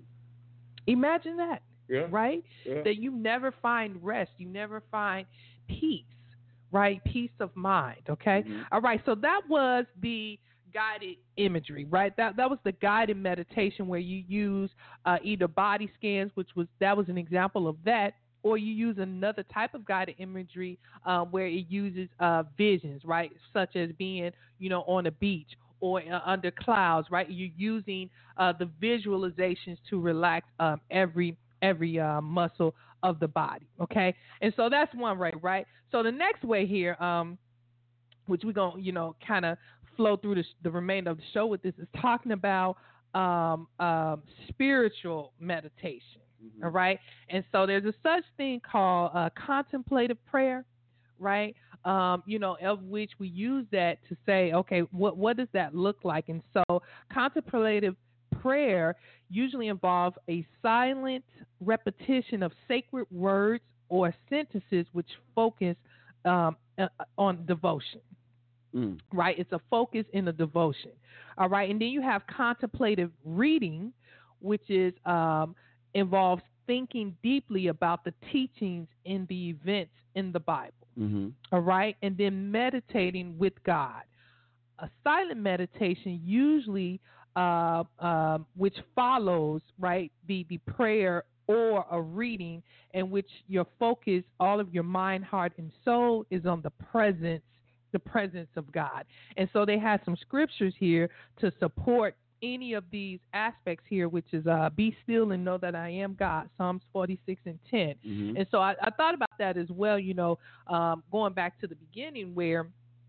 Imagine that, Yeah. right? Yeah. That you never find rest, you never find peace, right? Peace of mind, okay? Mhm. All right, so that was the guided imagery, right? That that was the guided meditation where you use uh, either body scans, which was that was an example of that, or you use another type of guided imagery uh, where it uses uh, visions, right? Such as being, you know, on a beach or uh, under clouds, right? You're using uh, the visualizations to relax um, every every uh, muscle of the body, okay? And so that's one way, right? So the next way here, um, which we're going to, you know, kind of flow through the, the remainder of the show with this, is talking about um, um, spiritual meditation, Mhm. all right? And so there's a such thing called uh, contemplative prayer, right? Um, you know, of which we use that to say, okay, what what does that look like? And so contemplative prayer usually involves a silent repetition of sacred words or sentences which focus um, uh, on devotion. Mm. Right? It's a focus in the devotion. All right. And then you have contemplative reading, which is um, involves thinking deeply about the teachings in the events in the Bible. Mm-hmm. All right. And then meditating with God. A silent meditation usually uh, um, which follows, right, the, the prayer or a reading in which your focus, all of your mind, heart, and soul is on the presence, the presence of God. And so they have some scriptures here to support any of these aspects here, which is uh, be still and know that I am God, Psalms forty-six and ten. Mm-hmm. And so I, I thought about that as well, you know, um, going back to the beginning where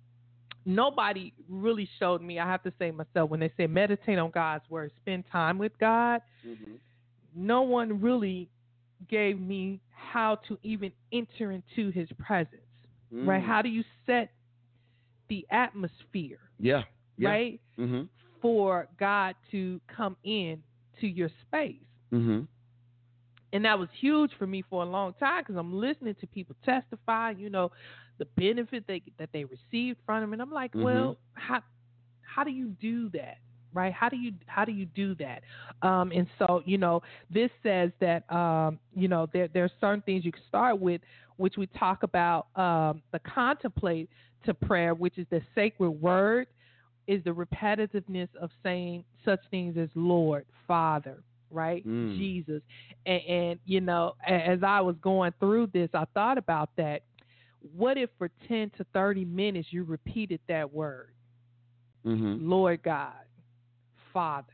nobody really showed me, I have to say myself, when they say meditate on God's word, spend time with God, Mm-hmm. no one really gave me how to even enter into his presence, Mm. right? How do you set the atmosphere, Yeah. Yeah. right, Mm-hmm. for God to come in to your space? Mm-hmm. And that was huge for me for a long time because I'm listening to people testify, you know, the benefit they, that they received from him. And I'm like, Mhm. well, how how do you do that? Right? How do you how do you do that? Um, and so, you know, this says that um, you know, there there are certain things you can start with, which we talk about um, the contemplate to prayer, which is the sacred word, is the repetitiveness of saying such things as Lord, Father, right? Mm. Jesus. And, and, you know, a- as I was going through this, I thought about that. What if for ten to thirty minutes you repeated that word? Mm-hmm. Lord God, Father.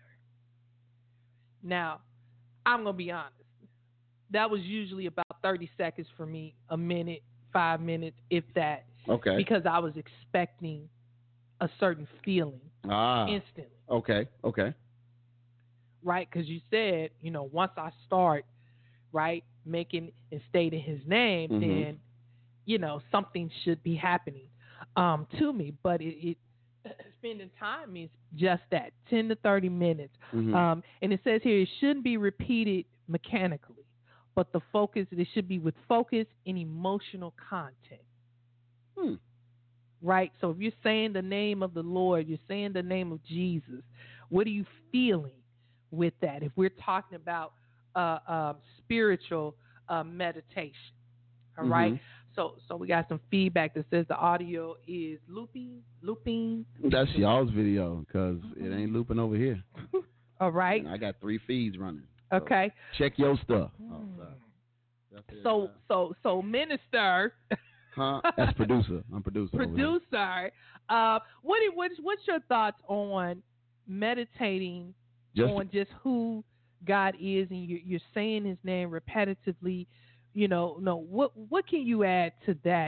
Now, I'm going to be honest. That was usually about thirty seconds for me, a minute, five minutes, if that, Okay. because I was expecting a certain feeling Ah. instantly. Okay. Okay. Right? Because you said, you know, once I start, right, making and stating his name, Mhm. then, you know, something should be happening um, to me. But it, it spending time means just that, ten to thirty minutes. Mhm. Um, and it says here it shouldn't be repeated mechanically, but the focus, it should be with focus and emotional content. Hmm. Right? So if you're saying the name of the Lord, you're saying the name of Jesus, what are you feeling with that? If we're talking about uh, um, spiritual uh, meditation, all right? Mhm. So so we got some feedback that says the audio is looping, looping. That's y'all's video because it ain't looping over here. All right. And I got three feeds running. So Okay. check your stuff. Oh, Hmm. sorry. That's it, So man. so so minister. Huh? That's producer. I'm producer. over here. Producer, uh, what do- what's what's your thoughts on meditating Just on just who God is, and you're, you're saying His name repetitively? You know, no. What what can you add to that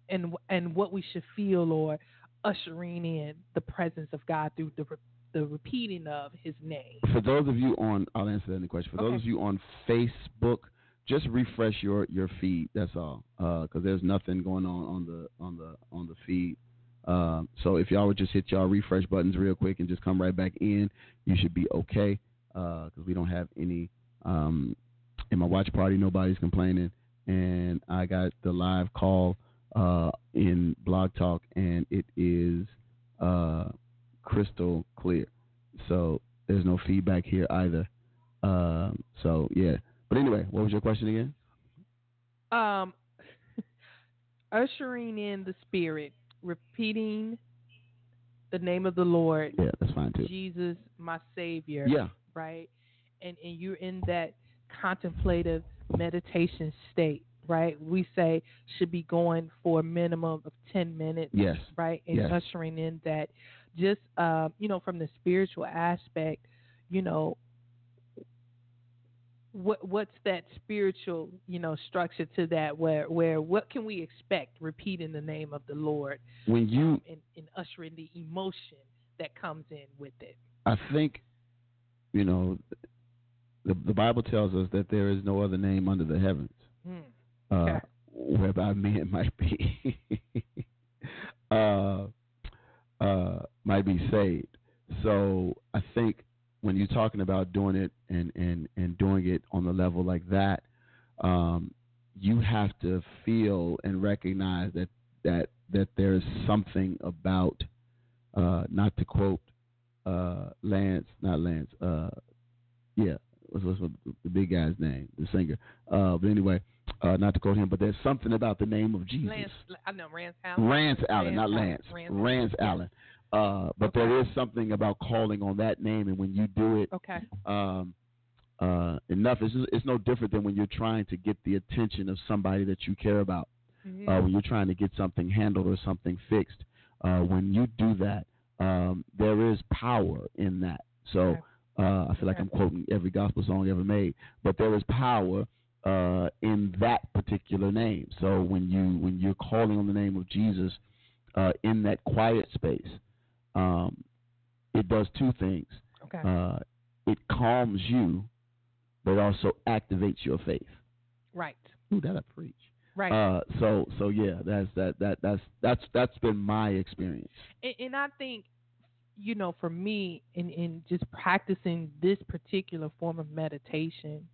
and and what we should feel, or ushering in the presence of God through the the repeating of His name. For those of you on, I'll answer that in the question. For Okay. those of you on Facebook, just refresh your, your feed. That's all, because uh, there's nothing going on on the on the on the feed. Uh, so if y'all would just hit y'all refresh buttons real quick and just come right back in, you should be okay. Because uh, we don't have any um, in my watch party. Nobody's complaining, and I got the live call uh, in Blog Talk, and it is uh, crystal clear. So there's no feedback here either. Um, so yeah. But anyway, what was your question again? Um, ushering in the Spirit, repeating the name of the Lord. Yeah, that's fine too. Jesus, my Savior. Yeah. Right? And and you're in that contemplative meditation state, right? We say should be going for a minimum of ten minutes. Yes. Right? And yes. ushering in that just, uh, you know, from the spiritual aspect, you know, What what's that spiritual, you know, structure to that? Where where what can we expect repeating the name of the Lord when you um, and, and ushering the emotion that comes in with it? I think, you know, the the Bible tells us that there is no other name under the heavens Hmm. uh, Okay. whereby men might be uh, uh, might be saved. So I think, when you're talking about doing it and, and, and doing it on the level like that, um, you have to feel and recognize that that, that there is something about, uh, not to quote uh, Lance, not Lance, uh, yeah, what's, what's the big guy's name, the singer. Uh, but anyway, uh, not to quote him, but there's something about the name of Jesus. Lance, I know Rance Allen. Rance Allen, not Allen. Lance. Rance, Rance Allen. Uh, but Okay. there is something about calling on that name, and when you do it, Okay. um, uh, enough. It's, just, it's no different than when you're trying to get the attention of somebody that you care about. Mm-hmm. Uh, when you're trying to get something handled or something fixed, uh, when you do that, um, there is power in that. So Okay. uh, I feel like Okay. I'm quoting every gospel song ever made, but there is power uh, in that particular name. So when you when you're calling on the name of Jesus uh, in that quiet space, um, it does two things. Okay. Uh, it calms you, but also activates your faith. Right. Ooh, that'll preach. Right. Uh, so so yeah, that's that that that's that's that's been my experience. And, and I think, you know, for me, in, in just practicing this particular form of meditation,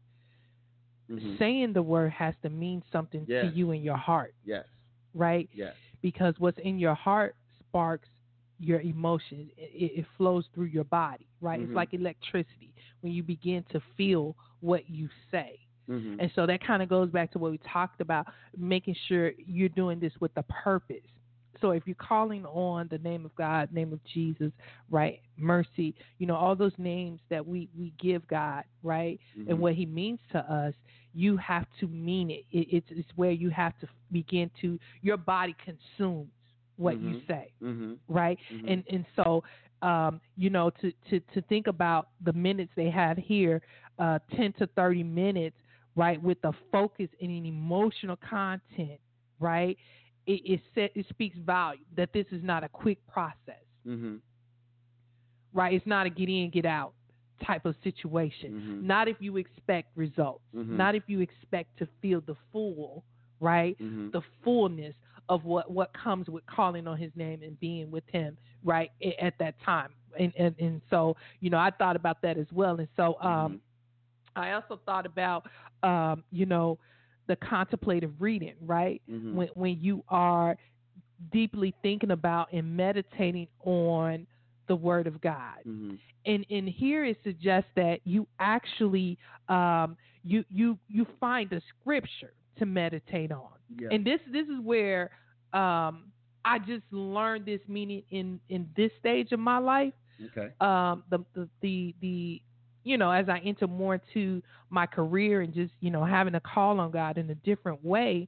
Mm-hmm. saying the word has to mean something Yes. to you in your heart, Yes. right? Yes. Because what's in your heart sparks your emotions. It, it flows through your body, right? Mhm. It's like electricity when you begin to feel what you say. Mm-hmm. And so that kind of goes back to what we talked about, making sure you're doing this with a purpose. So if you're calling on the name of God, name of Jesus, right, mercy, you know, all those names that we, we give God, right, Mm-hmm. and what he means to us, you have to mean it. it it's, it's where you have to begin to, your body consumes what you Mhm. say, Mm-hmm. right? Mhm. And and so, um, you know, to, to, to think about the minutes they have here, uh, ten to thirty minutes, right, with the focus and an emotional content, right, it it, set, it speaks value that this is not a quick process, Mm-hmm. right? It's not a get in, get out type of situation. Mhm. Not if you expect results, Mhm. not if you expect to feel the full, right, Mhm. the fullness of what, what comes with calling on his name and being with him, right, a- at that time. And, and and so, you know, I thought about that as well. And so um, Mhm. I also thought about, um, you know, the contemplative reading, right? Mhm. When when you are deeply thinking about and meditating on the Word of God. Mhm. And and here it suggests that you actually um, you you you find a scripture to meditate on. Yeah. And this this is where um, I just learned this meaning in in this stage of my life. Okay. Um, the, the the the you know, as I enter more into my career and just, you know, having a call on God in a different way,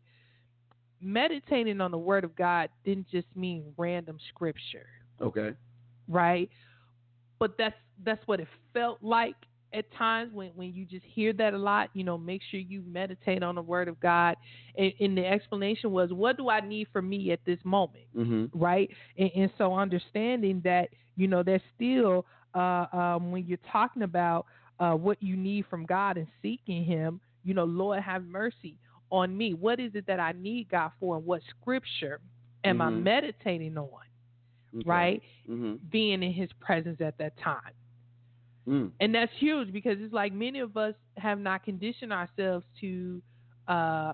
meditating on the Word of God didn't just mean random scripture, Okay. right? But that's that's what it felt like at times when, when you just hear that a lot, you know, make sure you meditate on the word of God. And, and the explanation was, what do I need for me at this moment? Mm-hmm. Right. And, and so understanding that, you know, there's still, uh, um, when you're talking about uh, what you need from God and seeking him, you know, Lord, have mercy on me. What is it that I need God for? And what scripture am I Mhm. meditating on? Okay. Right. Mm-hmm. Being in his presence at that time. Mm. And that's huge because it's like many of us have not conditioned ourselves to uh,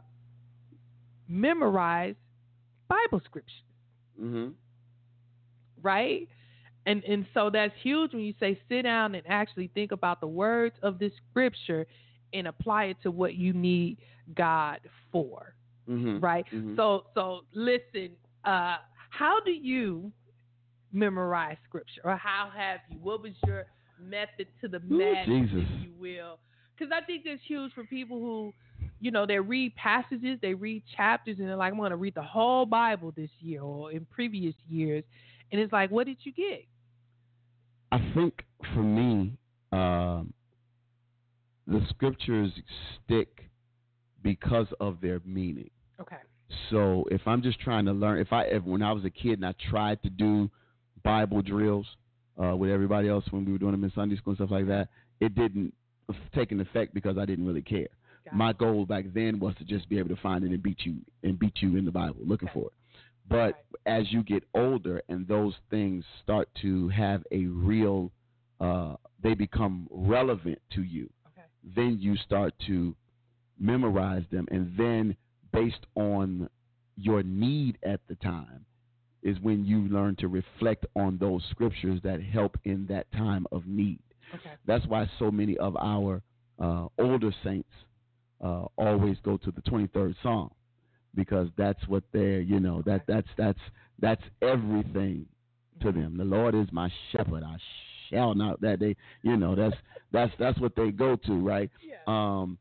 memorize Bible scriptures, Mm-hmm. right? And and so that's huge when you say sit down and actually think about the words of this scripture and apply it to what you need God for, Mm-hmm. right? Mm-hmm. So so listen, uh, how do you memorize scripture, or how have you? What was your method to the Ooh, madness, Jesus. if you will? Because I think that's huge for people who, you know, they read passages, they read chapters, and they're like, I'm going to read the whole Bible this year or in previous years. And it's like, what did you get? I think for me, um, the scriptures stick because of their meaning. Okay. So if I'm just trying to learn, if I if, when I was a kid and I tried to do Bible drills uh, with everybody else when we were doing them in Sunday school and stuff like that, it didn't take an effect because I didn't really care. Got My it. goal back then was to just be able to find it and beat you and beat you in the Bible, looking Okay. for it. But Right. as you get older and those things start to have a real, uh, they become relevant to you, Okay. then you start to memorize them, and then based on your need at the time is when you learn to reflect on those scriptures that help in that time of need. Okay. That's why so many of our uh, older saints uh, always go to the twenty-third Psalm, because that's what they're, you know, that that's that's that's everything to them. The Lord is my shepherd; I shall not. That they, you know, that's that's that's what they go to, right? Yeah. Um,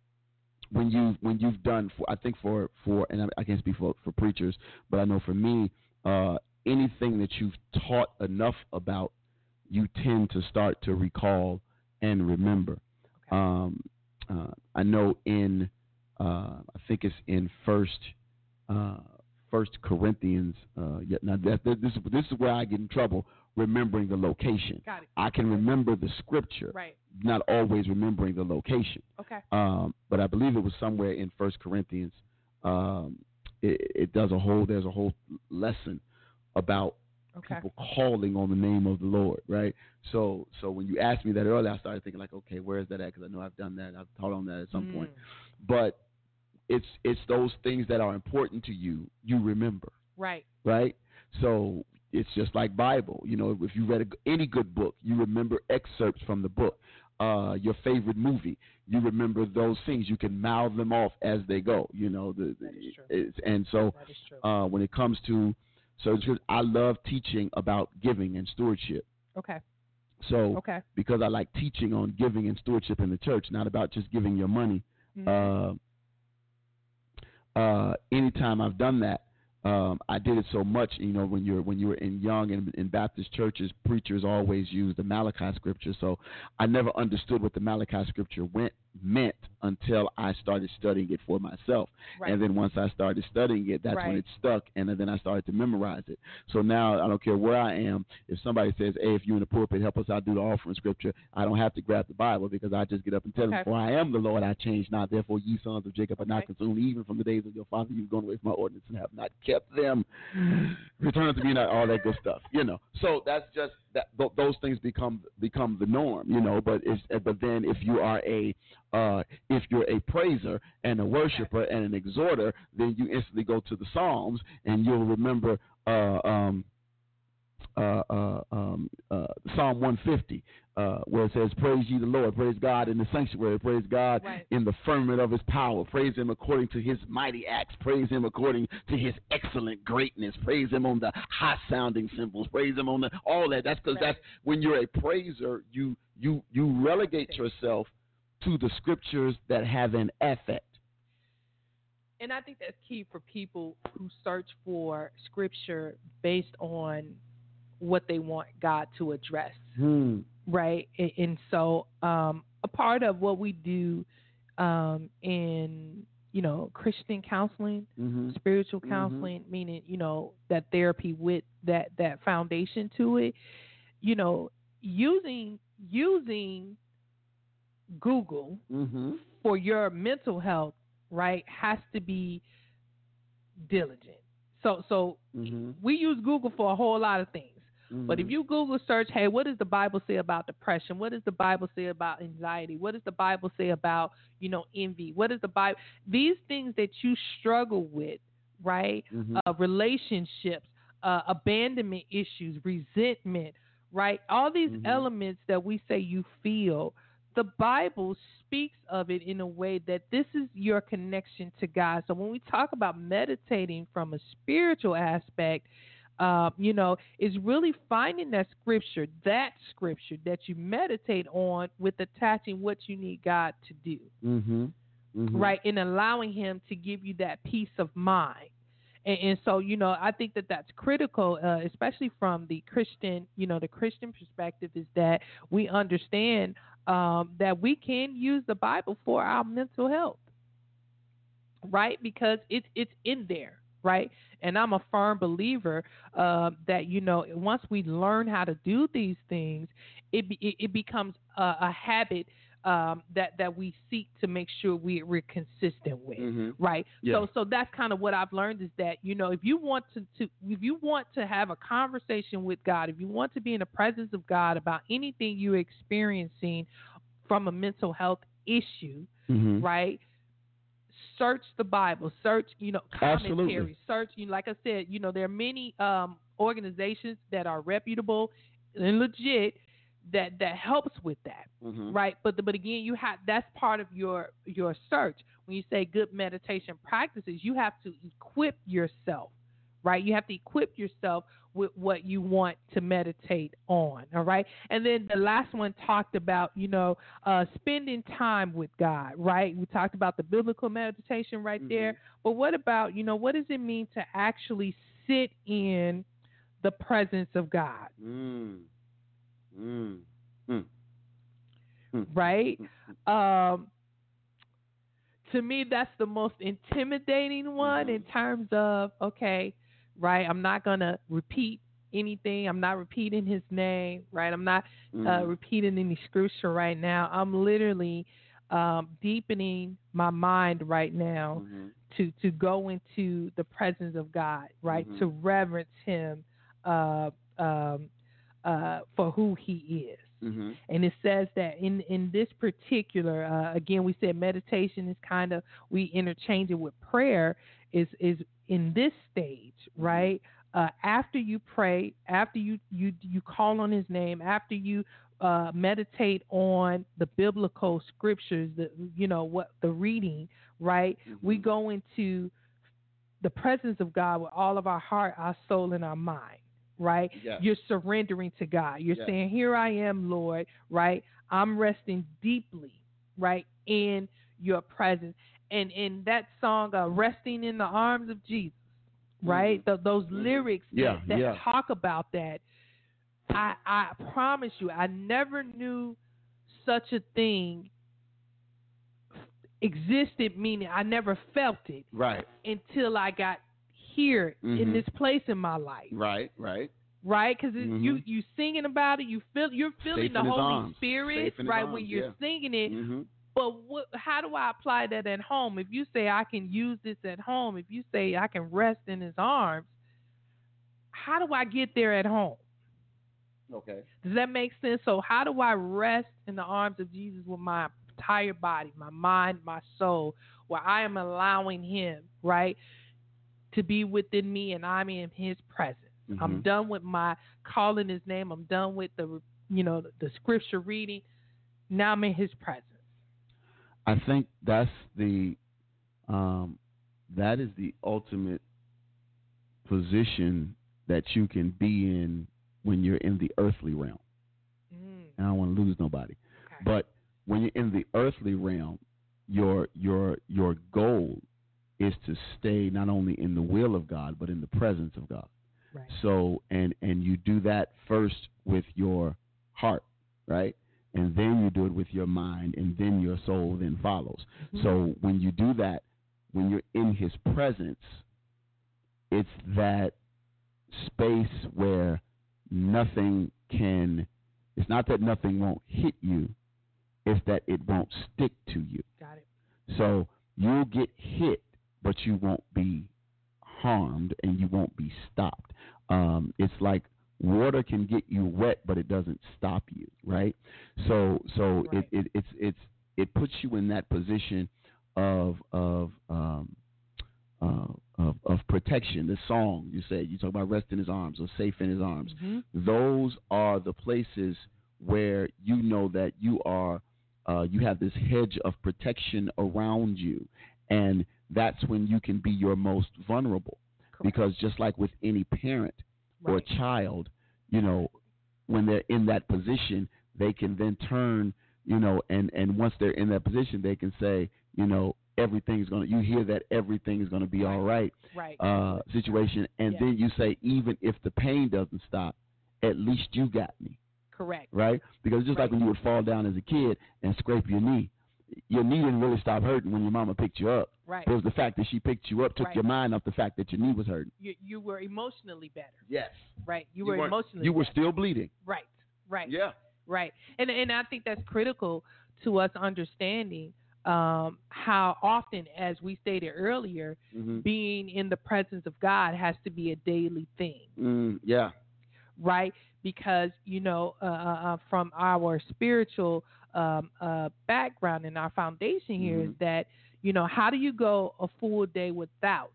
when you when you've done, for, I think for for, and I, I can't speak for for preachers, but I know for me, uh, anything that you've taught enough about, you tend to start to recall and remember. Okay. Um, uh, I know in, uh, I think it's in First, uh, First Corinthians. Uh, yeah, now that, this is this is where I get in trouble, remembering the location. Got it. I can remember the scripture, Right. not always remembering the location. Okay. Um, but I believe it was somewhere in First Corinthians. Um, it, it does a whole. There's a whole lesson about Okay. people calling on the name of the Lord, right? So, so when you asked me that earlier, I started thinking like, okay, where is that at? Because I know I've done that. I've taught on that at some Mm. point. But it's it's those things that are important to you. You remember, Right. right? So it's just like Bible. You know, if you read a, any good book, you remember excerpts from the book. Uh, your favorite movie, you remember those things. You can mouth them off as they go. You know, the, That is true. it's, and so That is true. uh, when it comes to so I love teaching about giving and stewardship. Okay. So Okay. because I like teaching on giving and stewardship in the church, not about just giving your money. Mhm. Uh, uh, anytime I've done that, um, I did it so much. You know, when you're when you were in young and in Baptist churches, preachers always use the Malachi scripture. So I never understood what the Malachi scripture went meant until I started studying it for myself. Right. And then once I started studying it, that's when Right. it stuck, and then I started to memorize it. So now I don't care where I am. If somebody says, hey, if you're in the pulpit, help us out do the offering scripture, I don't have to grab the Bible, because I just get up and tell Okay. them, for I am the Lord, I change not. Therefore, ye sons of Jacob are not Okay. consumed. Even from the days of your father, you've gone away from my ordinance and have not kept them. Return to me, not all that good stuff, you know. So that's just that. Th- those things become become the norm, you know. But it's, but then if you are a uh, if you're a praiser and a worshiper and an exhorter, then you instantly go to the Psalms, and you'll remember uh, um, uh, uh, um, uh, Psalm one fifty, uh, where it says, praise ye the Lord, praise God in the sanctuary, praise God Right. in the firmament of his power, praise him according to his mighty acts, praise him according to his excellent greatness, praise him on the high sounding cymbals, praise him on the all that. That's because Right. that's when you're a praiser, you you you relegate yourself to the scriptures that have an affect. And I think that's key for people who search for scripture based on what they want God to address, Hmm. right? And, and so um, a part of what we do um, in, you know, Christian counseling, Mm-hmm. spiritual Mhm. counseling, meaning, you know, that therapy with that, that foundation to it, you know, using using Google Mm-hmm. for your mental health, right, has to be diligent. So so Mm-hmm. we use Google for a whole lot of things. But if Mhm. you Google search, hey, what does the Bible say about depression? What does the Bible say about anxiety? What does the Bible say about, you know, envy? What does the Bible, these things that you struggle with, right? Mhm. Uh, relationships, uh, abandonment issues, resentment, right? All these Mhm. elements that we say you feel, the Bible speaks of it in a way that this is your connection to God. So when we talk about meditating from a spiritual aspect, uh, you know, is really finding that scripture, that scripture that you meditate on with attaching what you need God to do, Mm-hmm. Mm-hmm. right? And allowing Him to give you that peace of mind. And, and so, you know, I think that that's critical, uh, especially from the Christian, you know, the Christian perspective, is that we understand um, that we can use the Bible for our mental health, right? Because it's it's in there, right? And I'm a firm believer uh, that, you know, once we learn how to do these things, it be, it, it becomes a, a habit um, that that we seek to make sure we, we're consistent with, Mhm. right? Yeah. So so that's kind of what I've learned, is that, you know, if you want to, to if you want to have a conversation with God, if you want to be in the presence of God about anything you're experiencing from a mental health issue, Mhm. right? Search the Bible, search, you know, Absolutely. commentary, search, you know, like I said, you know, there are many um, organizations that are reputable and legit that that helps with that, Mhm. right? But the, but again, you have, that's part of your your search. When you say good meditation practices, you have to equip yourself, right? You have to equip yourself with what you want to meditate on, all right? And then the last one talked about, you know, uh, spending time with God, right? We talked about the biblical meditation right Mhm. there. But what about, you know, what does it mean to actually sit in the presence of God, Mm. Mm. Mm. Mm. right? Mm. Um, to me, that's the most intimidating one Mhm. in terms of, okay, right, I'm not going to repeat anything. I'm not repeating his name, right? I'm not uh, Mhm. repeating any scripture right now. I'm literally um, deepening my mind right now Mhm. to, to go into the presence of God, right? Mhm. To reverence him uh, um, uh, for who he is. Mhm. And it says that in, in this particular, uh, again, we said meditation is kind of, we interchange it with prayer, is is in this stage, right? Uh, after you pray, after you, you, you call on his name, after you uh, meditate on the biblical scriptures, the, you know, what the reading, right? Mhm. We go into the presence of God with all of our heart, our soul, and our mind, right? Yes. You're surrendering to God. You're Yes. saying, here I am, Lord, right? I'm resting deeply, right, in your presence. And in that song, uh, Resting in the Arms of Jesus, right? Mhm. Th- those Mhm. lyrics Yeah, that, that yeah. talk about that, I, I promise you, I never knew such a thing existed, meaning I never felt it Right. until I got here in Mhm. this place in my life, Right. Right. right? Because Mhm. you you singing about it, you feel you're feeling Safe the in his Holy arms. Spirit, Safe in his right? arms, When you're yeah. singing it, Mhm. but what, how do I apply that at home? If you say I can use this at home, if you say I can rest in His arms, how do I get there at home? Okay. Does that make sense? So how do I rest in the arms of Jesus with my entire body, my mind, my soul, where I am allowing Him, right, to be within me and I'm in his presence. Mhm. I'm done with my calling his name. I'm done with the, you know, the, the scripture reading. Now I'm in his presence. I think that's the um, that is the ultimate position that you can be in when you're in the earthly realm. Mm, I don't want to lose nobody, okay. but when you're in the earthly realm, your your your goal is to stay not only in the will of God but in the presence of God. Right. So and and you do that first with your heart, right? and then you do it with your mind, and then your soul then follows. Mhm. So when you do that, when you're in his presence, it's that space where nothing can, it's not that nothing won't hit you, it's that it won't stick to you. Got it. So you'll get hit, but you won't be harmed and you won't be stopped. Um, it's like water can get you wet, but it doesn't stop you, right? So so Right. It, it it's it's it puts you in that position of of um, uh, of, of protection. The song you said, you talk about rest in his arms or safe in his arms. Mhm. Those are the places where you know that you are, uh, you have this hedge of protection around you, and that's when you can be your most vulnerable. Correct. Because just like with any parent or Right. child, you know, when they're in that position, they can then turn, you know, and, and once they're in that position, they can say, you know, everything's going to, you hear that everything is going to be Right. all right, Right. uh, situation. And Yeah. then you say, even if the pain doesn't stop, at least you got me, Correct. right? Because just like Right. when you would fall down as a kid and scrape your knee, your knee didn't really stop hurting when your mama picked you up. Right. It was the fact that she picked you up, took Right. your mind off the fact that your knee was hurting. You you were emotionally better. Yes. Right. You, You were weren't- emotionally You were better. still bleeding. Right. Right. Yeah. Right. And and I think that's critical to us understanding um, how often, as we stated earlier, Mm-hmm. being in the presence of God has to be a daily thing, Mm, yeah. right? Because, you know, uh, uh, from our spiritual um, uh, background and our foundation here is Mhm. that, you know, how do you go a full day without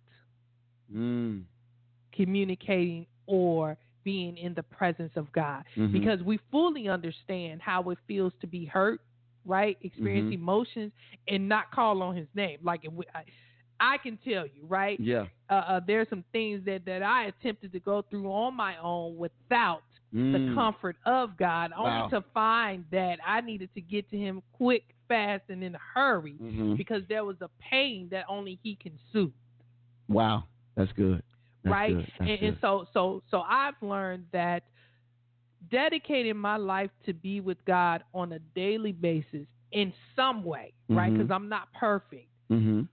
Mm. communicating or being in the presence of God? Mhm. Because we fully understand how it feels to be hurt, right? Experience Mhm. emotions and not call on his name. Like if we, I, I can tell you, right? Yeah. Uh, uh, there's some things that, that I attempted to go through on my own without the Mm. comfort of God, only Wow. to find that I needed to get to him quick, fast, and in a hurry Mhm. because there was a pain that only he can soothe. Wow. That's good. That's right? good. That's and, good. and so, so, so I've learned that dedicating my life to be with God on a daily basis in some way, right? Mhm. Because I'm not perfect, Mhm.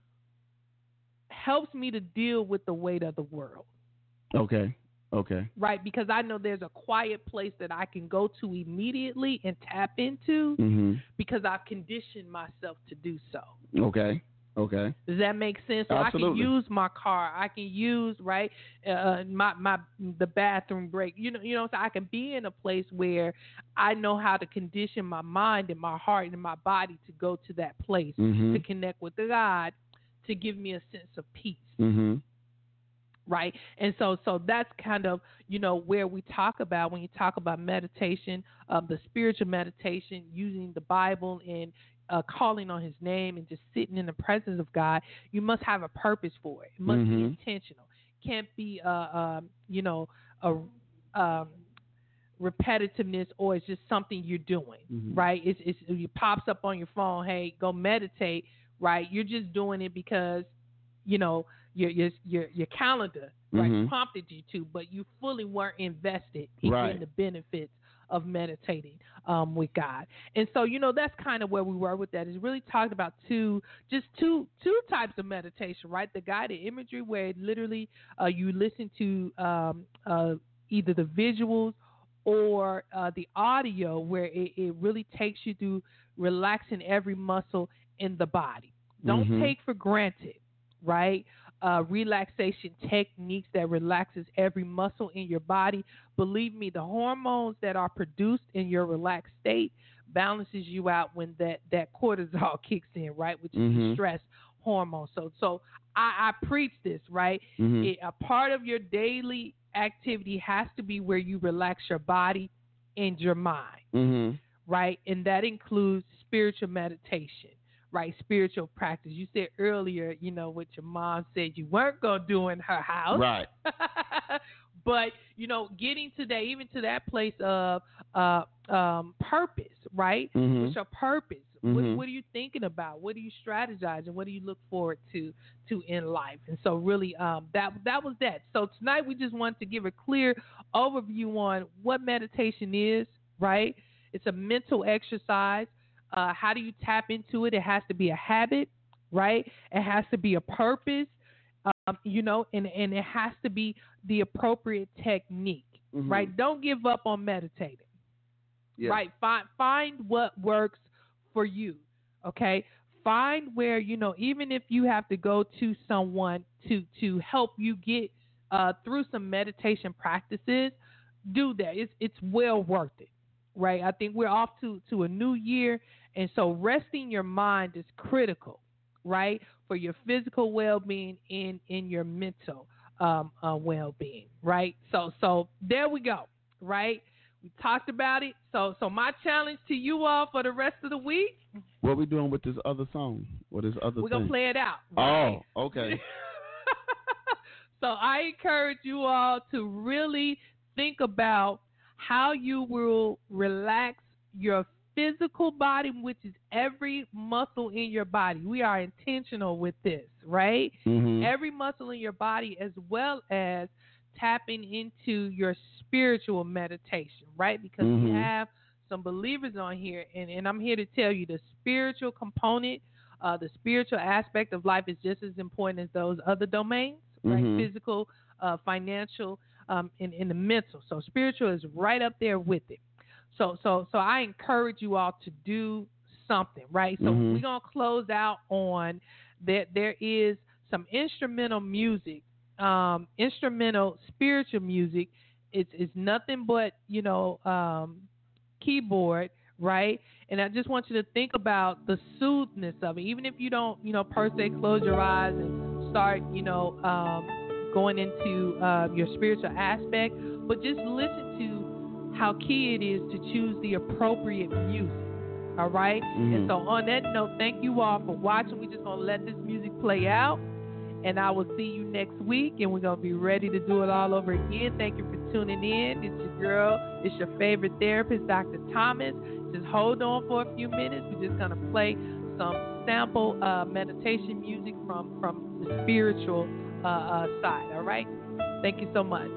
helps me to deal with the weight of the world, Okay. Okay. right? Because I know there's a quiet place that I can go to immediately and tap into Mhm. because I've conditioned myself to do so. Okay. Okay. Does that make sense? So Absolutely. I can use my car. I can use right uh, my my the bathroom break. You know, you know. So I can be in a place where I know how to condition my mind and my heart and my body to go to that place Mhm. to connect with God, to give me a sense of peace. Mhm. Right. And so so that's kind of, you know, where we talk about when you talk about meditation, um, the spiritual meditation, using the Bible and uh, calling on his name and just sitting in the presence of God. You must have a purpose for it. It must be Mhm. intentional. Can't be, uh, um, you know, a um, repetitiveness or it's just something you're doing. Mhm. Right. It's, it's, it pops up on your phone. Hey, go meditate. Right. You're just doing it because, you know, your your your, your calendar right Mhm. prompted you to, but you fully weren't invested in Right. getting the benefits of meditating um, with God. And so, you know, that's kind of where we were with that. Is really talked about two, just two two types of meditation, right? The guided imagery, where it literally uh, you listen to um, uh, either the visuals or uh, the audio, where it, it really takes you through relaxing every muscle in the body. Don't Mhm. take for granted, right? Uh, relaxation techniques that relaxes every muscle in your body. Believe me, the hormones that are produced in your relaxed state balances you out when that, that cortisol kicks in, right? Which is the Mhm. stress hormone. So, so I, I preach this, right? Mhm. It, a part of your daily activity has to be where you relax your body and your mind, Mhm. right? And that includes spiritual meditation. Right, spiritual practice. You said earlier, you know, what your mom said you weren't going to do in her house. Right. But, you know, getting to that, even to that place of uh, um, purpose, right? Mhm. What's your purpose? Mhm. What, what are you thinking about? What are you strategizing? What do you look forward to to in life? And so really um, that that was that. So tonight we just wanted to give a clear overview on what meditation is, right? It's a mental exercise. Uh, how do you tap into it? It has to be a habit, right? It has to be a purpose, um, you know, and, and it has to be the appropriate technique, mm-hmm. right? Don't give up on meditating, yeah. right? Find, find what works for you, okay? Find where, you know, even if you have to go to someone to, to help you get uh, through some meditation practices, do that. It's, it's well worth it, right? I think we're off to, to a new year. And so resting your mind is critical, right, for your physical well-being and in your mental um, uh, well-being, right? So so there we go, right? We talked about it. So so my challenge to you all for the rest of the week. What are we doing with this other song? What is other We're going to play it out. Right? Oh, okay. So I encourage you all to really think about how you will relax your physical body, which is every muscle in your body. We are intentional with this, right? Mm-hmm. Every muscle in your body, as well as tapping into your spiritual meditation, right? Because mm-hmm. we have some believers on here, and, and I'm here to tell you the spiritual component, uh, the spiritual aspect of life is just as important as those other domains, mm-hmm. right? Physical, uh, financial, um, and, and the mental. So spiritual is right up there with it. So so so I encourage you all to do something, right? So mm-hmm. we're going to close out on that there is some instrumental music, um, instrumental spiritual music. It's, it's nothing but, you know, um, keyboard, right? And I just want you to think about the soothness of it. Even if you don't, you know, per se close your eyes and start, you know, um, going into uh, your spiritual aspect, but just listen to how key it is to choose the appropriate music. All right? Mm-hmm. And so on that note, thank you all for watching. We're just going to let this music play out, and I will see you next week, and we're going to be ready to do it all over again. Thank you for tuning in. It's your girl. It's your favorite therapist, Doctor Thomas. Just hold on for a few minutes. We're just going to play some sample uh, meditation music from, from the spiritual uh, uh, side. All right? Thank you so much.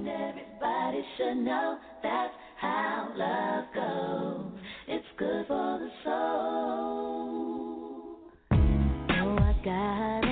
Everybody should know that's how love goes. It's good for the soul. Oh, I got